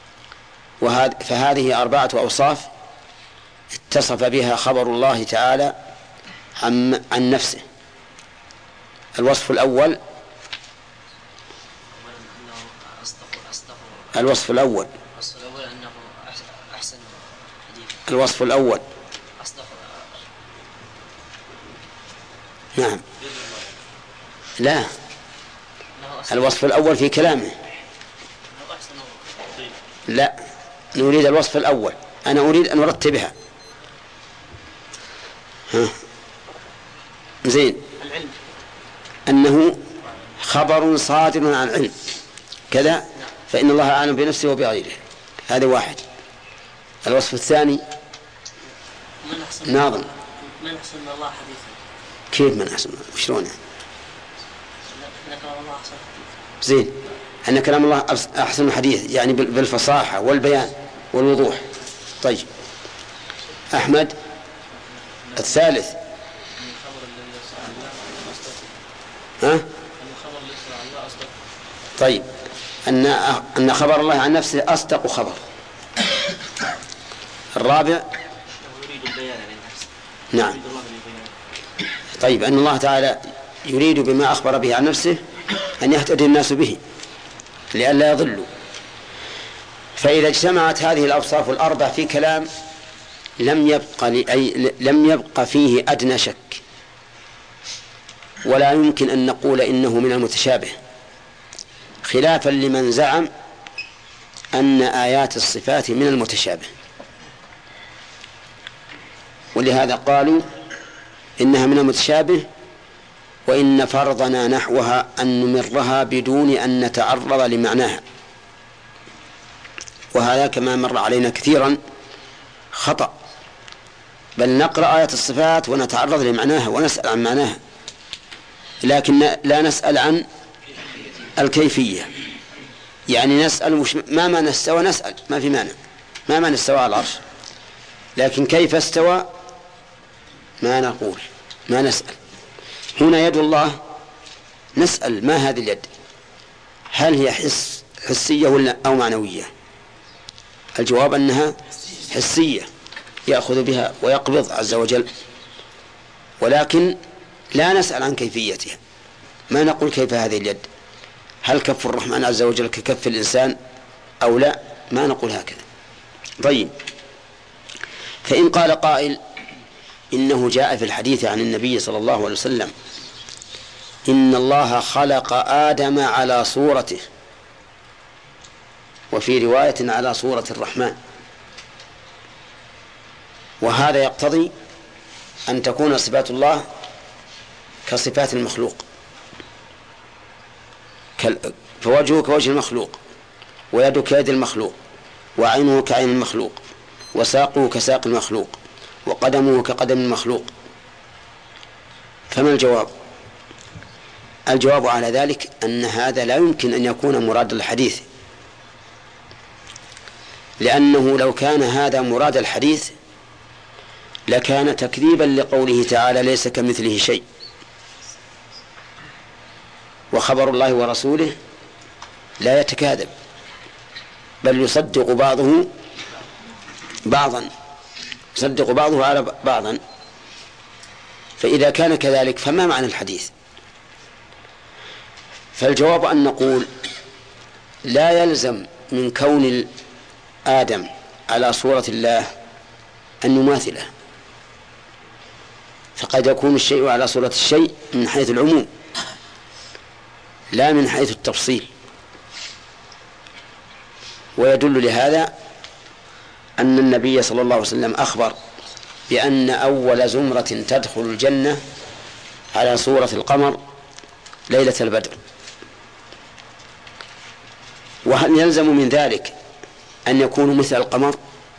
فهذه 4 أوصاف اتصف بها خبر الله تعالى عن نفسه. الوصف الأول الوصف الأول أنه أحسن حديث. الوصف الأول أصدق. نعم. لا، الوصف الأول في كلامه. لا، نريد الوصف الأول. أنا أريد أن أرتبها. زين. العلم أنه خبر صادر عن علم كذا، فإن الله أعلم بنفسه وبغيره. هذا واحد. الوصف الثاني ناظم. من أحسن من الله حديثا. كيف من أحسن؟ وشلون؟ أن كلام الله أحسن حديث. زين. أن كلام الله أحسن الحديث، يعني بالفصاحة والبيان والوضوح. طيب، أحمد الثالث. طيب، أن خبر الله عن نفسه أصدق خبر. الرابع. نعم. طيب، أن الله تعالى يريد بما أخبر به عن نفسه أن يهتدي الناس به لئلا يضلوا. فإذا اجتمعت هذه الأوصاف الأربع في كلام لم يبق فيه أدنى شك، ولا يمكن أن نقول إنه من المتشابه، خلافا لمن زعم أن آيات الصفات من المتشابه، ولهذا قالوا إنها من المتشابه، وإن فرضنا نحوها أن نمرها بدون أن نتعرض لمعناها. وهذا كما مر علينا كثيرا خطأ، بل نقرأ آيات الصفات ونتعرض لمعناها ونسأل عن معناها، لكن لا نسأل عن الكيفية. يعني نسأل ما معنى استوى، نسأل ما في معنى، ما معنى استوى على العرش، لكن كيف استوى ما نقول، ما نسأل. هنا يد الله نسأل ما هذه اليد، هل هي حسية ولا أو معنوية؟ الجواب أنها حسية، يأخذ بها ويقبض عز وجل، ولكن لا نسأل عن كيفيتها. ما نقول كيف هذه اليد، هل كف الرحمن عز وجل ككف الإنسان أو لا، ما نقول هكذا. طيب، فإن قال قائل إنه جاء في الحديث عن النبي صلى الله عليه وسلم إن الله خلق آدم على صورته، وفي رواية على صورة الرحمن، وهذا يقتضي أن تكون صفات الله كصفات المخلوق، فوجهه كوجه المخلوق، ويده كيد المخلوق، وعينه كعين المخلوق، وساقه كساق المخلوق، وقدمه كقدم المخلوق. فما الجواب؟ الجواب على ذلك أن هذا لا يمكن أن يكون مراد الحديث، لأنه لو كان هذا مراد الحديث لكان تكذيبا لقوله تعالى ليس كمثله شيء، وخبر الله ورسوله لا يتكاذب بل يصدق بعضه على بعضا. فإذا كان كذلك فما معنى الحديث؟ فالجواب أن نقول لا يلزم من كون آدم على صورة الله أن يماثله، فقد يكون الشيء على صورة الشيء من حيث العموم لا من حيث التفصيل. ويدل لهذا أن النبي صلى الله عليه وسلم أخبر بأن أول زمرة تدخل الجنة على صورة القمر ليلة البدر. وهل يلزم من ذلك أن يكونوا مثل القمر؟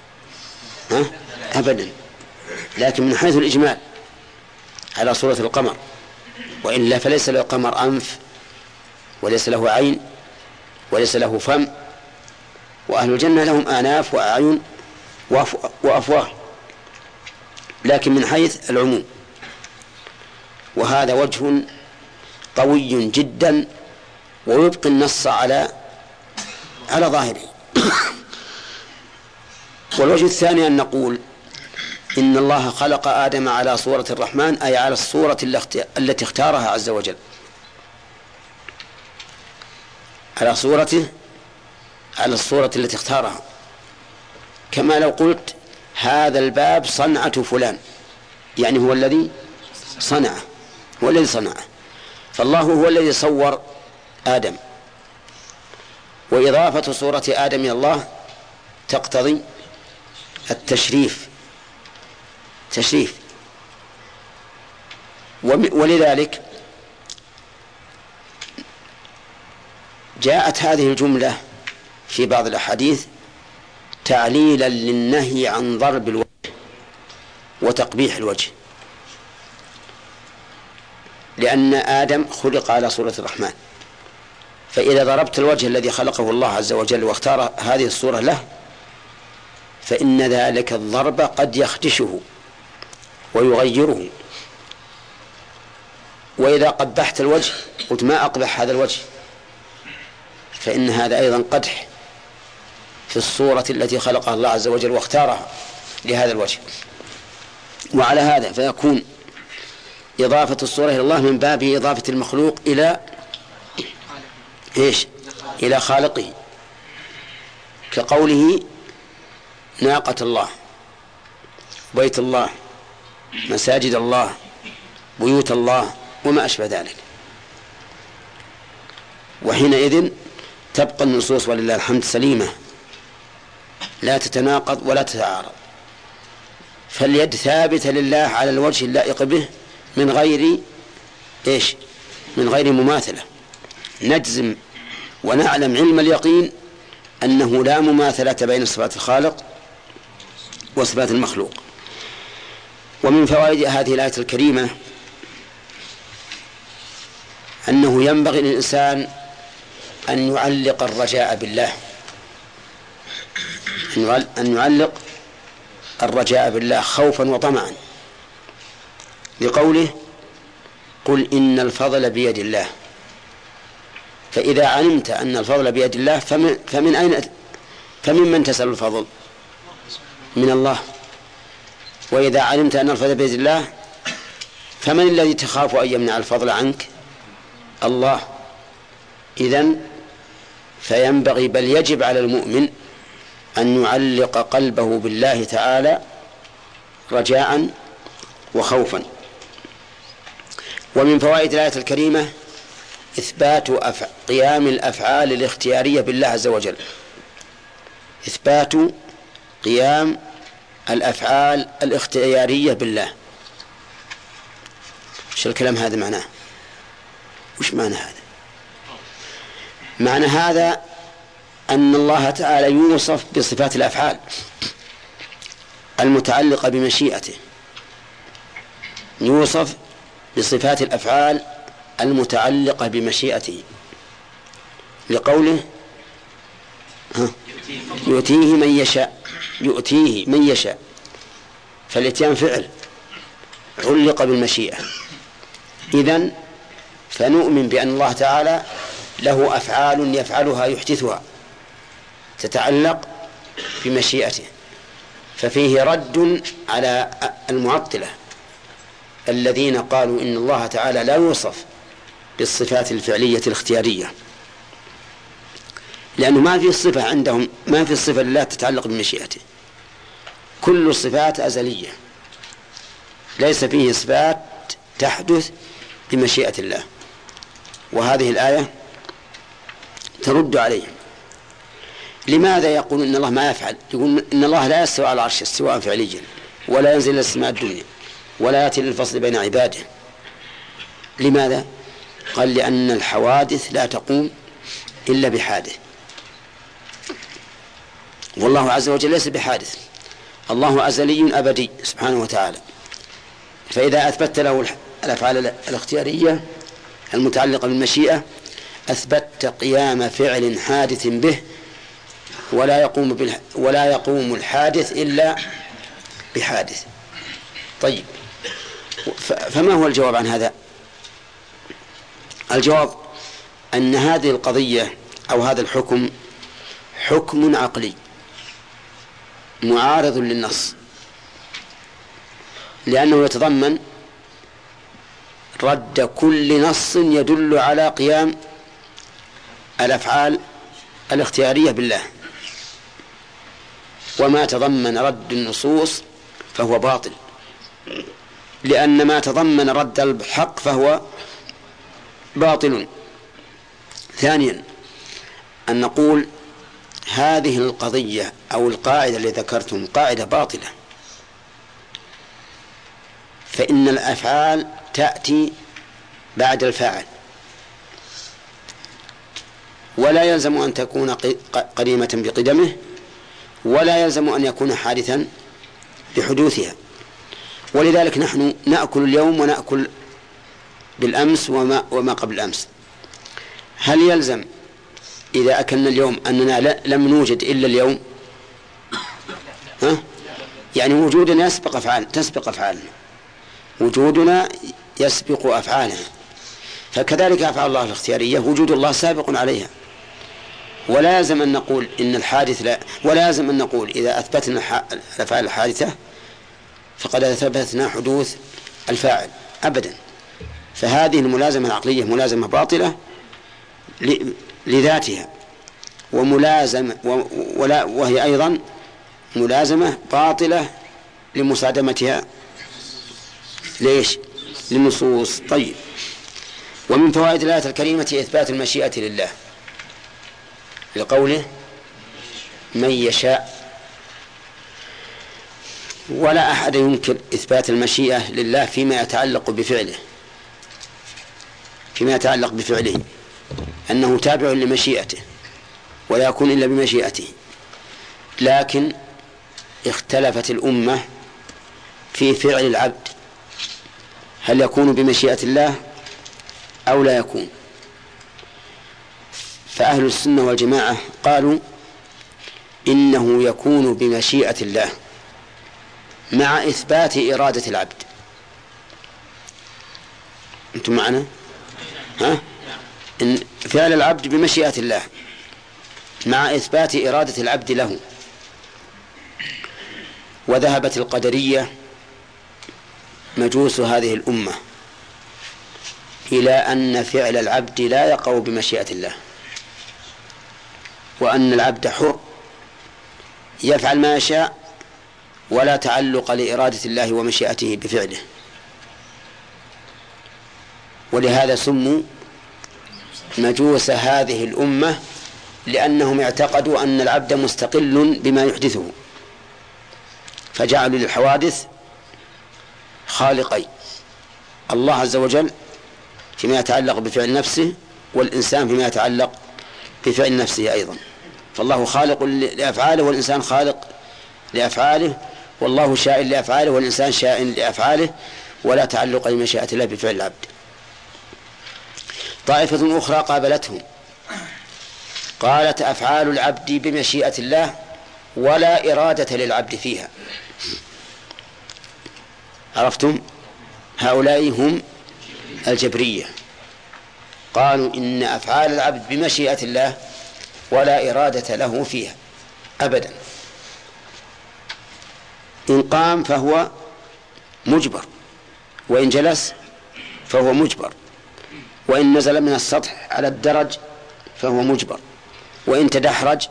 أبدا، لكن من حيث الإجمال على صورة القمر، وإلا فليس له قمر أنف، وليس له عين، وليس له فم، وأهل الجنة لهم آناف وأعين وأفواه، لكن من حيث العموم. وهذا وجه قوي جدا ويبقي النص على ظاهره. والوجه الثاني أن نقول إن الله خلق آدم على صورة الرحمن، أي على الصورة التي اختارها عز وجل، على الصورة التي اختارها، كما لو قلت هذا الباب صنعة فلان، يعني هو الذي صنعه، فالله هو الذي صور آدم. وإضافة صورة آدم إلى الله تقتضي التشريف، ولذلك جاءت هذه الجملة في بعض الأحاديث تعليلا للنهي عن ضرب الوجه وتقبيح الوجه، لأن آدم خلق على صورة الرحمن، فإذا ضربت الوجه الذي خلقه الله عز وجل واختار هذه الصورة له فإن ذلك الضرب قد يخدشه ويغيره. وإذا قبحت الوجه قلت ما أقبح هذا الوجه، فإن هذا أيضا قدح في الصورة التي خلقها الله عز وجل واختارها لهذا الوجه. وعلى هذا فيكون إضافة الصورة إلى الله من باب إضافة المخلوق إلى خالقه، كقوله ناقة الله، بيت الله، مساجد الله، بيوت الله، وما أشبه ذلك. وحينئذ تبقى النصوص ولله الحمد سليمة لا تتناقض ولا تتعارض، فاليد ثابتة لله على الوجه اللائق به من غير مماثلة. نجزم ونعلم علم اليقين أنه لا مماثلة بين صفات الخالق وصفات المخلوق. ومن فوائد هذه الآية الكريمة أنه ينبغي للإنسان أن يعلق الرجاء بالله، أن يعلق الرجاء بالله خوفا وطمعا، لقوله قل إن الفضل بيد الله. فإذا علمت أن الفضل بيد الله فمن تسأل الفضل؟ من الله. وإذا علمت أن الفضل بيد الله فمن الذي تخاف أن يمنع الفضل عنك؟ الله. إذن فينبغي بل يجب على المؤمن أن يعلق قلبه بالله تعالى رجاء وخوفا. ومن فوائد الآية الكريمة إثبات قيام الأفعال الاختيارية بالله عز وجل، إثبات قيام الأفعال الاختيارية بالله. وش الكلام هذا معناه؟ وش معنى هذا؟ معنى هذا أن الله تعالى يوصف بصفات الأفعال المتعلقة بمشيئته، يوصف بصفات الأفعال المتعلقة بمشيئته لقوله يؤتيه من يشاء، يؤتيه من يشاء، فالاتيان فعل علق بالمشيئة. إذن فنؤمن بأن الله تعالى له أفعال يفعلها يحدثها تتعلق بمشيئته، ففيه رد على المعطلة الذين قالوا إن الله تعالى لا يوصف بالصفات الفعلية الاختيارية، لأنه ما في صفة عندهم، ما في صفة لله تتعلق بمشيئته، كل الصفات أزلية، ليس فيه صفات تحدث بمشيئة الله. وهذه الآية ترد عليهم. لماذا يقول إن الله ما يفعل؟ يقول إن الله لا يستوى على العرش استواء فعليا، ولا ينزل إلى السماء الدنيا، ولا يأتي للفصل بين عباده. لماذا؟ قال لأن الحوادث لا تقوم إلا بحادث، والله عز وجل ليس بحادث، الله أزلي أبدي سبحانه وتعالى. فإذا أثبت له الأفعال الاختيارية المتعلقة بالمشيئة أثبت قيام فعل حادث به، ولا يقوم الحادث إلا بحادث. طيب، فما هو الجواب عن هذا؟ الجواب أن هذه القضية أو هذا الحكم حكم عقلي معارض للنص، لأنه يتضمن رد كل نص يدل على قيام الأفعال الاختيارية بالله، وما تضمن رد النصوص فهو باطل، لأن ما تضمن رد الحق فهو باطل. ثانيا أن نقول هذه القضية أو القاعدة اللي ذكرتم قاعدة باطلة، فإن الأفعال تأتي بعد الفاعل، ولا يلزم أن تكون قديمة بقدمه، ولا يلزم أن يكون حادثا بحدوثها. ولذلك نحن نأكل اليوم ونأكل بالأمس وما قبل الأمس. هل يلزم إذا أكلنا اليوم أننا لم نوجد إلا اليوم؟ يعني وجودنا تسبق أفعالنا، وجودنا يسبق أفعالنا، فكذلك أفعال الله الاختيارية وجود الله سابق عليها. ولا يلزم أن نقول إن الحادث لا، ولا يلزم أن نقول إذا أثبتنا الأفعال الحادثة فقد أثبتنا حدوث الفاعل أبدا. فهذه الملازمة العقلية ملازمة باطلة لذاتها، وهي أيضا ملازمة باطلة لمصادمتها ليش؟ للنصوص. طيب، ومن فوائد الآية الكريمة إثبات المشيئة لله لقوله من يشاء. ولا أحد ينكر إثبات المشيئة لله فيما يتعلق بفعله، أنه تابع لمشيئته ولا يكون إلا بمشيئته. لكن اختلفت الأمة في فعل العبد، هل يكون بمشيئة الله أو لا يكون؟ فأهل السنة والجماعة قالوا إنه يكون بمشيئة الله مع إثبات إرادة العبد. أنتم معنا؟ إن فعل العبد بمشيئة الله مع إثبات إرادة العبد له. وذهبت القدرية مجوس هذه الأمة إلى أن فعل العبد لا يقع بمشيئة الله، وأن العبد حر يفعل ما يشاء ولا تعلق لإرادة الله ومشيئته بفعله. ولهذا سموا مجوس هذه الأمة، لأنهم اعتقدوا أن العبد مستقل بما يحدثه، فجعلوا للحوادث خالقين، الله عز وجل فيما يتعلق بفعل نفسه، والإنسان فيما يتعلق بفعل نفسه أيضا. فالله خالق لأفعاله والإنسان خالق لأفعاله، والله شائن لأفعاله والإنسان شائن لأفعاله، ولا تعلق لمشيئة الله بفعل العبد. طائفة أخرى قابلتهم قالت أفعال العبد بمشيئة الله ولا إرادة للعبد فيها. عرفتم؟ هؤلاء هم الجبرية، قالوا إن أفعال العبد بمشيئة الله ولا إرادة له فيها أبدا. إن قام فهو مجبر، وإن جلس فهو مجبر، وإن نزل من السطح على الدرج فهو مجبر، وإن تدحرج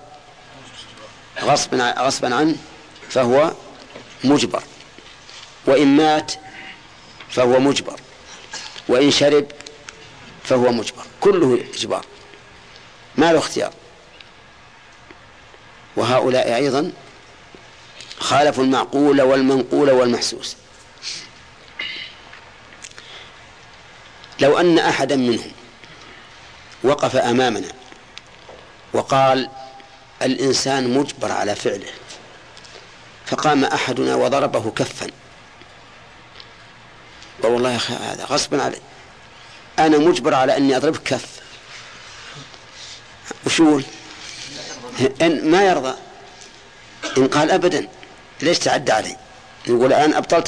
غصبا عنه فهو مجبر، وإن مات فهو مجبر، وإن شرب فهو مجبر، كله إجبار ما له اختيار. وهؤلاء أيضا خالفوا المعقول والمنقول والمحسوس. لو أن أحدا منهم وقف أمامنا وقال الإنسان مجبر على فعله، فقام أحدنا وضربه كفا، والله يا أخي هذا غصبا علي، أنا مجبر على أني أضرب كف، وشو إن ما يرضى؟ إن قال أبدا ليش تعدى علي؟ نقول الآن أبطلت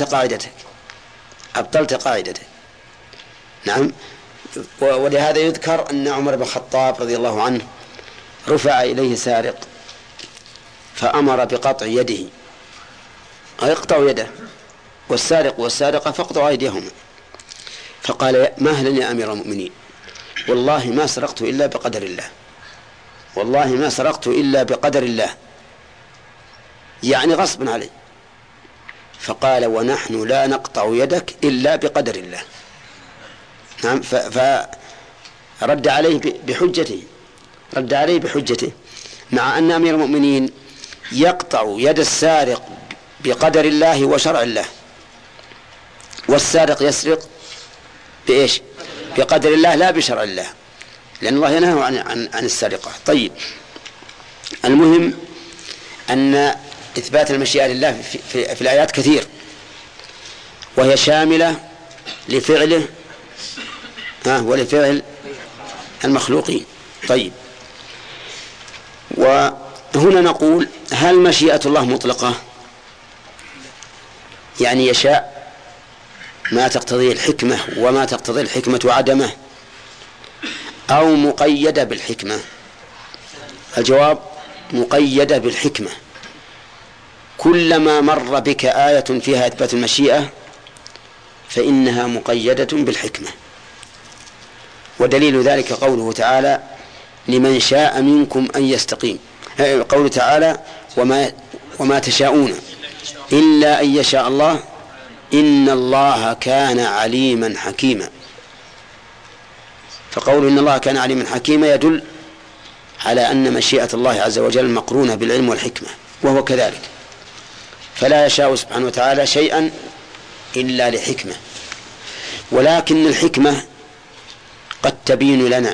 قاعدتك. نعم. ولهذا يذكر أن عمر بن الخطاب رضي الله عنه رفع إليه سارق فأمر بقطع يده، يقطع يده، والسارق والسارقة فاقطعوا أيديهما. فقال مهلا يا أمير المؤمنين، والله ما سرقت إلا بقدر الله، والله ما سرقت إلا بقدر الله، يعني غصبا علي. فقال ونحن لا نقطع يدك إلا بقدر الله. نعم. فرد عليه بحجته، مع أن أمير المؤمنين يقطع يد السارق بقدر الله وشرع الله، والسارق يسرق بإيش؟ بقدر الله لا بشرع الله، لأن الله ينهى عن السرقة. طيب، المهم أن إثبات المشيئة لله في الآيات كثير، وهي شاملة لفعله ولفعل المخلوقين. طيب، وهنا نقول هل مشيئة الله مطلقة؟ يعني يشاء ما تقتضيه الحكمة وما تقتضيه الحكمة عدمه، أو مقيدة بالحكمة؟ الجواب مقيدة بالحكمة. كلما مر بك آية فيها إثبات المشيئة فإنها مقيدة بالحكمة. ودليل ذلك قوله تعالى لمن شاء منكم أن يستقيم، قوله تعالى وما تشاءون إلا أن يشاء الله إن الله كان عليما حكيما. فقول إن الله كان عليما حكيما يدل على أن مشيئة الله عز وجل مقرونة بالعلم والحكمة، وهو كذلك، فلا يشاء سبحانه وتعالى شيئا إلا لحكمة. ولكن الحكمة قد تبين لنا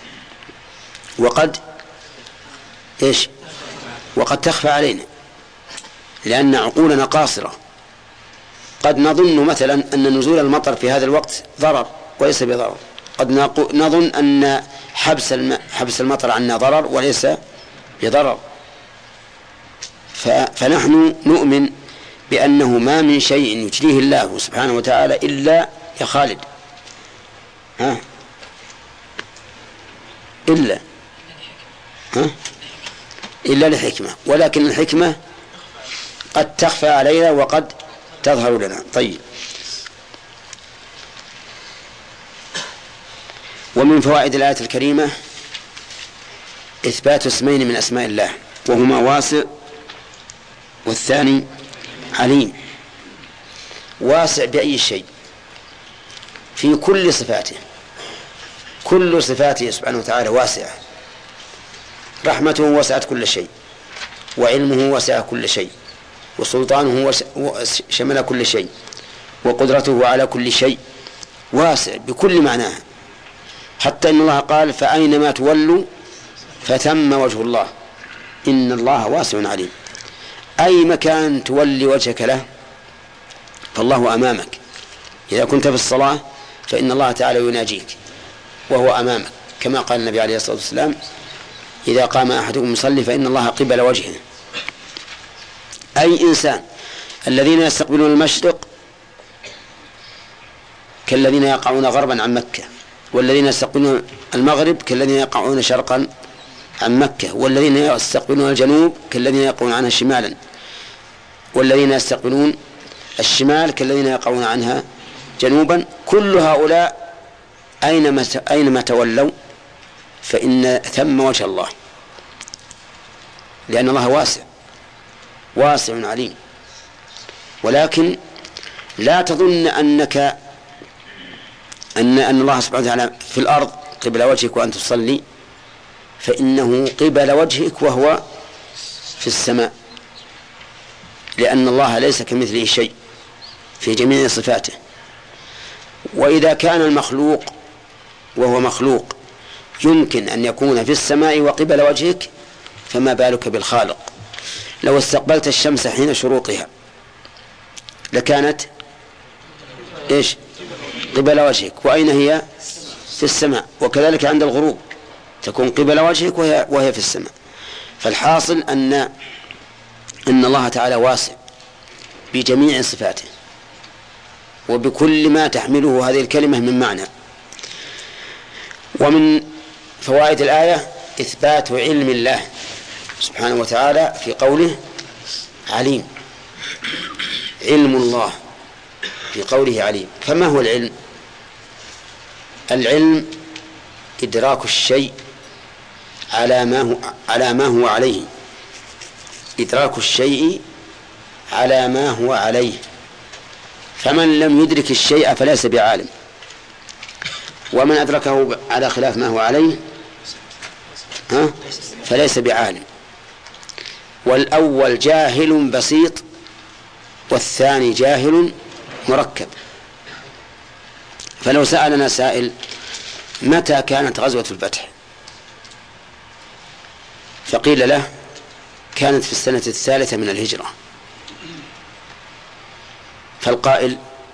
وقد تخفى علينا، لأن عقولنا قاصرة. قد نظن مثلا أن نزول المطر في هذا الوقت ضرر وليس بضرر، قد نظن أن حبس المطر عنا ضرر وليس بضرر. فنحن نؤمن بأنه ما من شيء يجريه الله سبحانه وتعالى إلا يا خالد إلا لحكمة، ولكن الحكمة قد تخفى علينا وقد تظهر لنا. طيب، ومن فوائد الآية الكريمة إثبات اسمين من أسماء الله، وهما واسع والثاني عليم. واسع بأي شيء؟ في كل صفاته، كل صفاته سبحانه وتعالى واسعة. رحمته وسعت كل شيء، وعلمه وسع كل شيء، وسلطانه شمل كل شيء، وقدرته على كل شيء واسع بكل معناه، حتى إن الله قال فأينما تولوا فثم وجه الله إن الله واسع عليم. أي مكان تولي وجهك له فالله أمامك. إذا كنت في الصلاة فإن الله تعالى يناجيك وهو أمامك، كما قال النبي عليه الصلاة والسلام إذا قام أحدكم يصلي فإن الله قبل وجهه. أي إنسان الذين يستقبلون المشرق كالذين يقعون غربا عن مكة، والذين يستقبلون المغرب كالذين يقعون شرقا عن مكة، والذين يستقبلون الجنوب كالذين يقعون عنها شمالا، والذين يستقبلون الشمال كالذين يقعون عنها جنوبا. كل هؤلاء أينما تولوا فإن ثم وجه الله، لأن الله واسع عليم. ولكن لا تظن أن الله سبحانه وتعالى في الأرض قبل وجهك وأنت تصلي، فإنه قبل وجهك وهو في السماء، لأن الله ليس كمثله شيء في جميع صفاته. وإذا كان المخلوق وهو مخلوق يمكن أن يكون في السماء وقبل وجهك، فما بالك بالخالق. لو استقبلت الشمس حين شروقها لكانت إيش؟ قبل وجهك، وأين هي؟ في السماء. وكذلك عند الغروب تكون قبل وجهك وهي في السماء. فالحاصل أن الله تعالى واسع بجميع صفاته وبكل ما تحمله هذه الكلمة من معنى. ومن فوائد الآية إثبات علم الله سبحانه وتعالى في قوله عليم. علم الله في قوله عليم. فما هو العلم؟ العلم إدراك الشيء على ما هو عليه، إدراك الشيء على ما هو عليه. فمن لم يدرك الشيء فليس بعالم، ومن أدركه على خلاف ما هو عليه فليس بعالم. والأول جاهل بسيط والثاني جاهل مركب. فلو سألنا سائل متى كانت غزوة الفتح فقيل له كانت في السنة 3 من الهجرة، فالقائل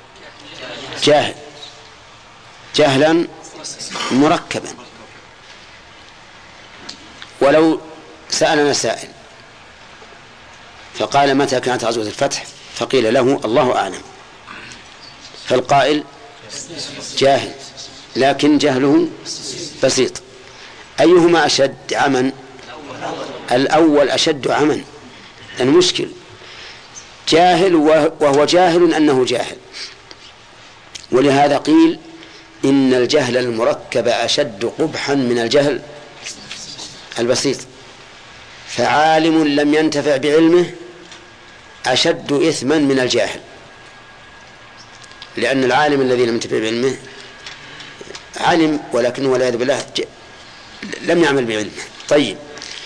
جهلا مركبا. ولو سألنا سائل فقال متى كانت غزوة الفتح فقيل له الله أعلم، فالقائل جاهل لكن جهله بسيط. أيهما أشد عمى؟ الأول أشد عمى، لأنه مشكل جاهل وهو جاهل أنه جاهل. ولهذا قيل إن الجهل المركب أشد قبحا من الجهل البسيط. فعالم لم ينتفع بعلمه أشد إثما من الجاهل، لأن العالم الذي لم ينتفع بعلمه علم ولكنه والعياذ بالله لم يعمل بعلمه. طيب،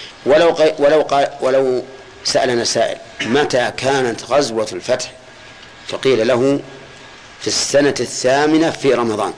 ولو سألنا سائل متى كانت غزوة الفتح فقيل له في السنة 8 في رمضان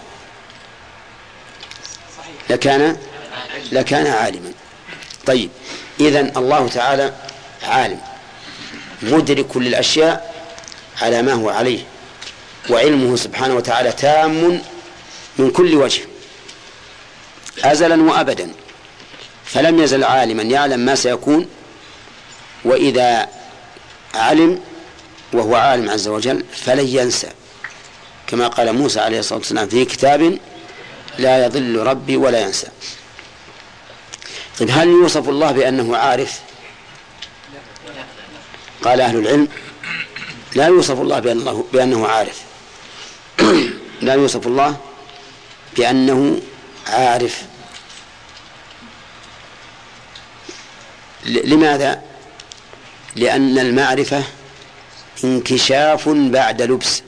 لكان عالما. طيب، إذن الله تعالى عالم مدرك للأشياء على ما هو عليه، وعلمه سبحانه وتعالى تام من كل وجه أزلا وأبدا، فلم يزل عالما يعلم ما سيكون. وإذا علم وهو عالم عز وجل فلن ينسى، كما قال موسى عليه الصلاة والسلام في كتاب لا يضل ربي ولا ينسى. طيب، هل يوصف الله بأنه عارف؟ قال أهل العلم لا يوصف الله بأنه عارف لا يوصف الله بأنه عارف. لماذا؟ لأن المعرفة انكشاف بعد لبس،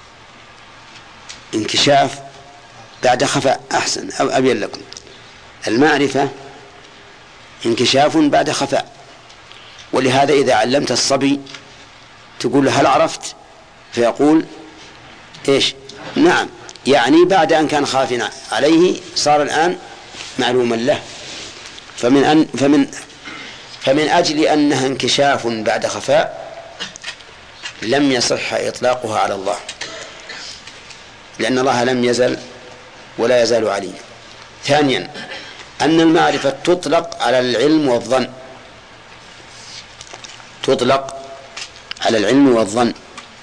انكشاف بعد خفاء. أحسن، أو أبين لكم. المعرفة انكشاف بعد خفاء. ولهذا إذا علمت الصبي تقول له هل عرفت؟ فيقول إيش؟ نعم، يعني بعد أن كان خافنا عليه صار الآن معلوما له. فمن أجل أنها انكشاف بعد خفاء لم يصح إطلاقها على الله، لأن الله لم يزل ولا يزال عليما. ثانيا أن المعرفة تطلق على العلم والظن، تطلق على العلم والظن.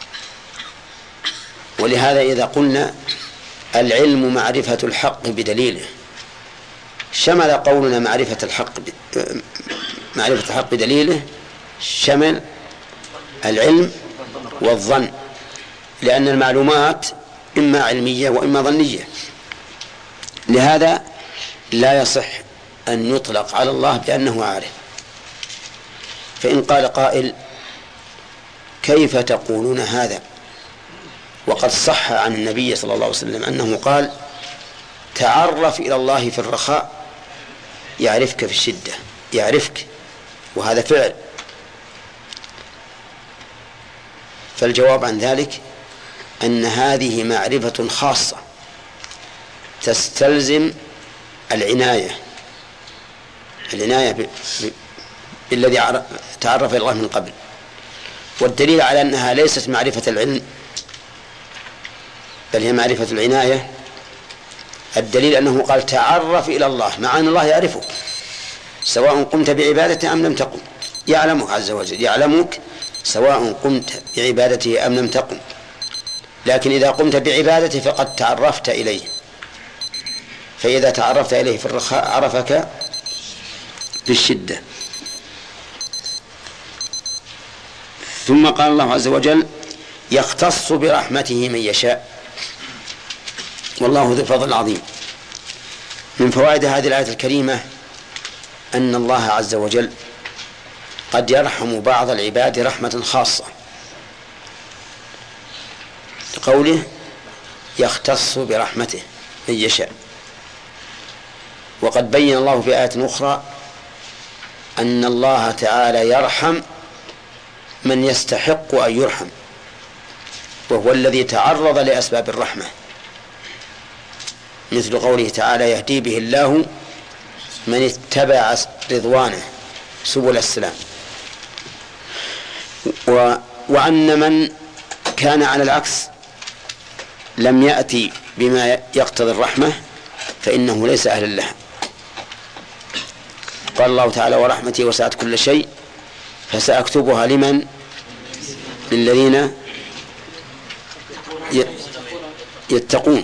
ولهذا إذا قلنا العلم معرفة الحق بدليله شمل قولنا معرفة الحق بدليله شمل العلم والظن، لأن المعلومات إما علمية وإما ظنية. لهذا لا يصح أن يطلق على الله بأنه عارف. فإن قال قائل كيف تقولون هذا وقد صح عن النبي صلى الله عليه وسلم أنه قال تعرف إلى الله في الرخاء يعرفك في الشدة، يعرفك، وهذا فعل. فالجواب عن ذلك أن هذه معرفة خاصة تستلزم العناية بالذي تعرف إلى الله من قبل. والدليل على أنها ليست معرفة العلم بل هي معرفة العناية، الدليل أنه قال تعرف إلى الله، مع أن الله يعرفك سواء قمت بعبادته أم لم تقم، يعلمك عز وجل، يعلمك سواء قمت بعبادته أم لم تقم. لكن إذا قمت بعبادته فقد تعرفت إليه، فإذا تعرفت إليه في الرخاء عرفك في الشدة. ثم قال الله عز وجل يختص برحمته من يشاء والله ذو الفضل العظيم. من فوائد هذه الآية الكريمة أن الله عز وجل قد يرحم بعض العباد رحمة خاصة، لقوله يختص برحمته من يشاء. وقد بين الله في آية أخرى أن الله تعالى يرحم من يستحق أن يرحم، وهو الذي تعرض لأسباب الرحمة، مثل قوله تعالى يهدي به الله من اتبع رضوانه سبل السلام. وأن من كان على العكس لم يأتي بما يقتضي الرحمة فإنه ليس أهلا لها. قال الله تعالى ورحمتي وسعت كل شيء فسأكتبها لمن؟ للذين يتقون.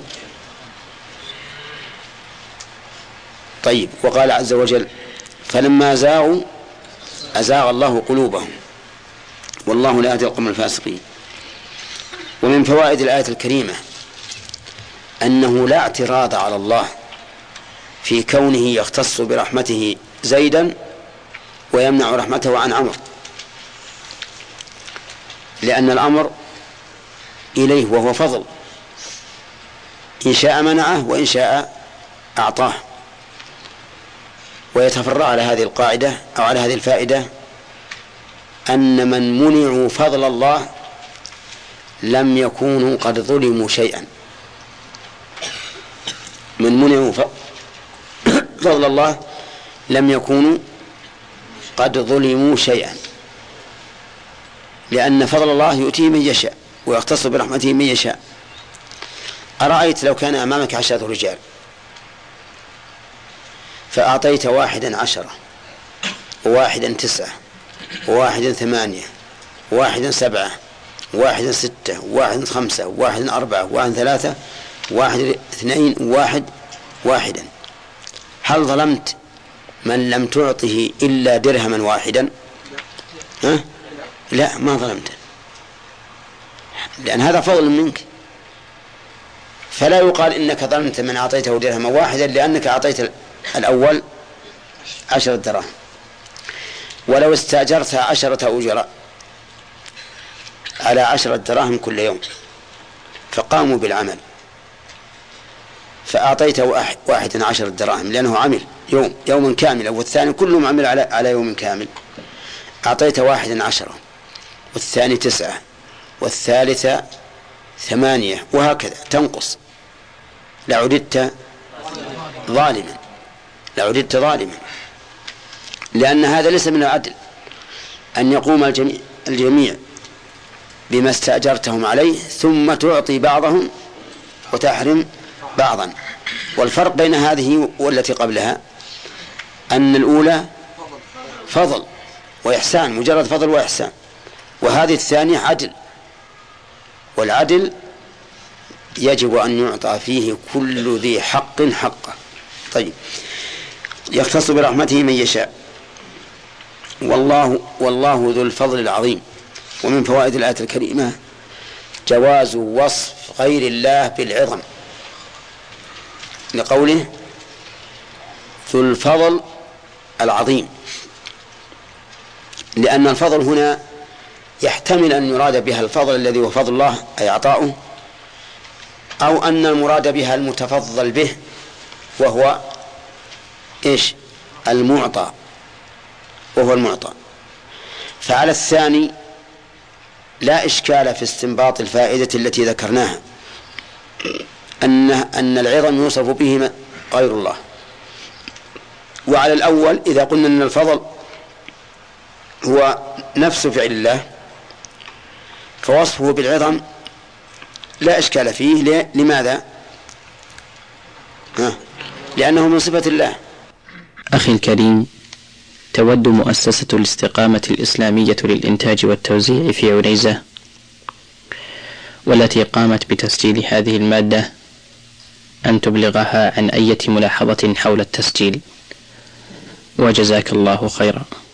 طيب، وقال عز وجل فلما زاغوا أزاغ الله قلوبهم والله لا يهدي القوم الفاسقين. ومن فوائد الآية الكريمة أنه لا اعتراض على الله في كونه يختص برحمته زيدا ويمنع رحمته عن عمرو، لأن الأمر إليه وهو فضل، إن شاء منعه وإن شاء أعطاه. ويتفرع على هذه القاعدة أو على هذه الفائدة أن من منعوا فضل الله لم يكونوا قد ظلموا شيئا. من منعوا فضل الله لم يكونوا قد ظلموا شيئا، لأن فضل الله يؤتيه من يشاء ويختص برحمته من يشاء. أرأيت لو كان أمامك 10 رجال فأعطيت 1 10 و1 9 و1 8 و1 7 و1 6 و1 5 و1 4 و1 3 و1 2 و1 1، هل ظلمت من لم تعطه إلا درهما واحدا؟ لا، ما ظلمت، لأن هذا فضل منك. فلا يقال إنك ظلمت من أعطيته درهما واحدا لأنك أعطيت الأول 10 دراهم. ولو استأجرت 10 أجراء على 10 دراهم كل يوم فقاموا بالعمل فأعطيته 11 دراهم لأنه عمل يوما كاملا، والثاني كلهم عمل على يوم كامل، أعطيت 11 والثاني 9 والثالثة 8 وهكذا تنقص لعددت ظالما لأن هذا ليس من العدل أن يقوم الجميع بما استأجرتهم عليه ثم تعطي بعضهم وتحرم بعضا. والفرق بين هذه والتي قبلها أن الأولى فضل وإحسان، مجرد فضل وإحسان، وهذه الثانية عدل، والعدل يجب أن يعطى فيه كل ذي حق حقه. طيب، يختص برحمته من يشاء، والله ذو الفضل العظيم. ومن فوائد الآية الكريمة جواز وصف غير الله بالعظم لقوله ذو الفضل العظيم، لأن الفضل هنا يحتمل أن يراد بها الفضل الذي هو فضل الله أي عطاؤه، أو أن المراد بها المتفضل به وهو المعطى، وهو المعطى. فعلى الثاني لا إشكال في استنباط الفائدة التي ذكرناها أن العظم يوصف به غير الله. وعلى الأول إذا قلنا أن الفضل هو نفس فعل الله فوصفه بالعظم لا إشكال فيه. لماذا؟ لأنه من صفة الله. أخي الكريم، تود مؤسسة الاستقامة الإسلامية للإنتاج والتوزيع في عنيزة، والتي قامت بتسجيل هذه المادة، أن تبلغها عن أي ملاحظة حول التسجيل، وجزاك الله خيرا.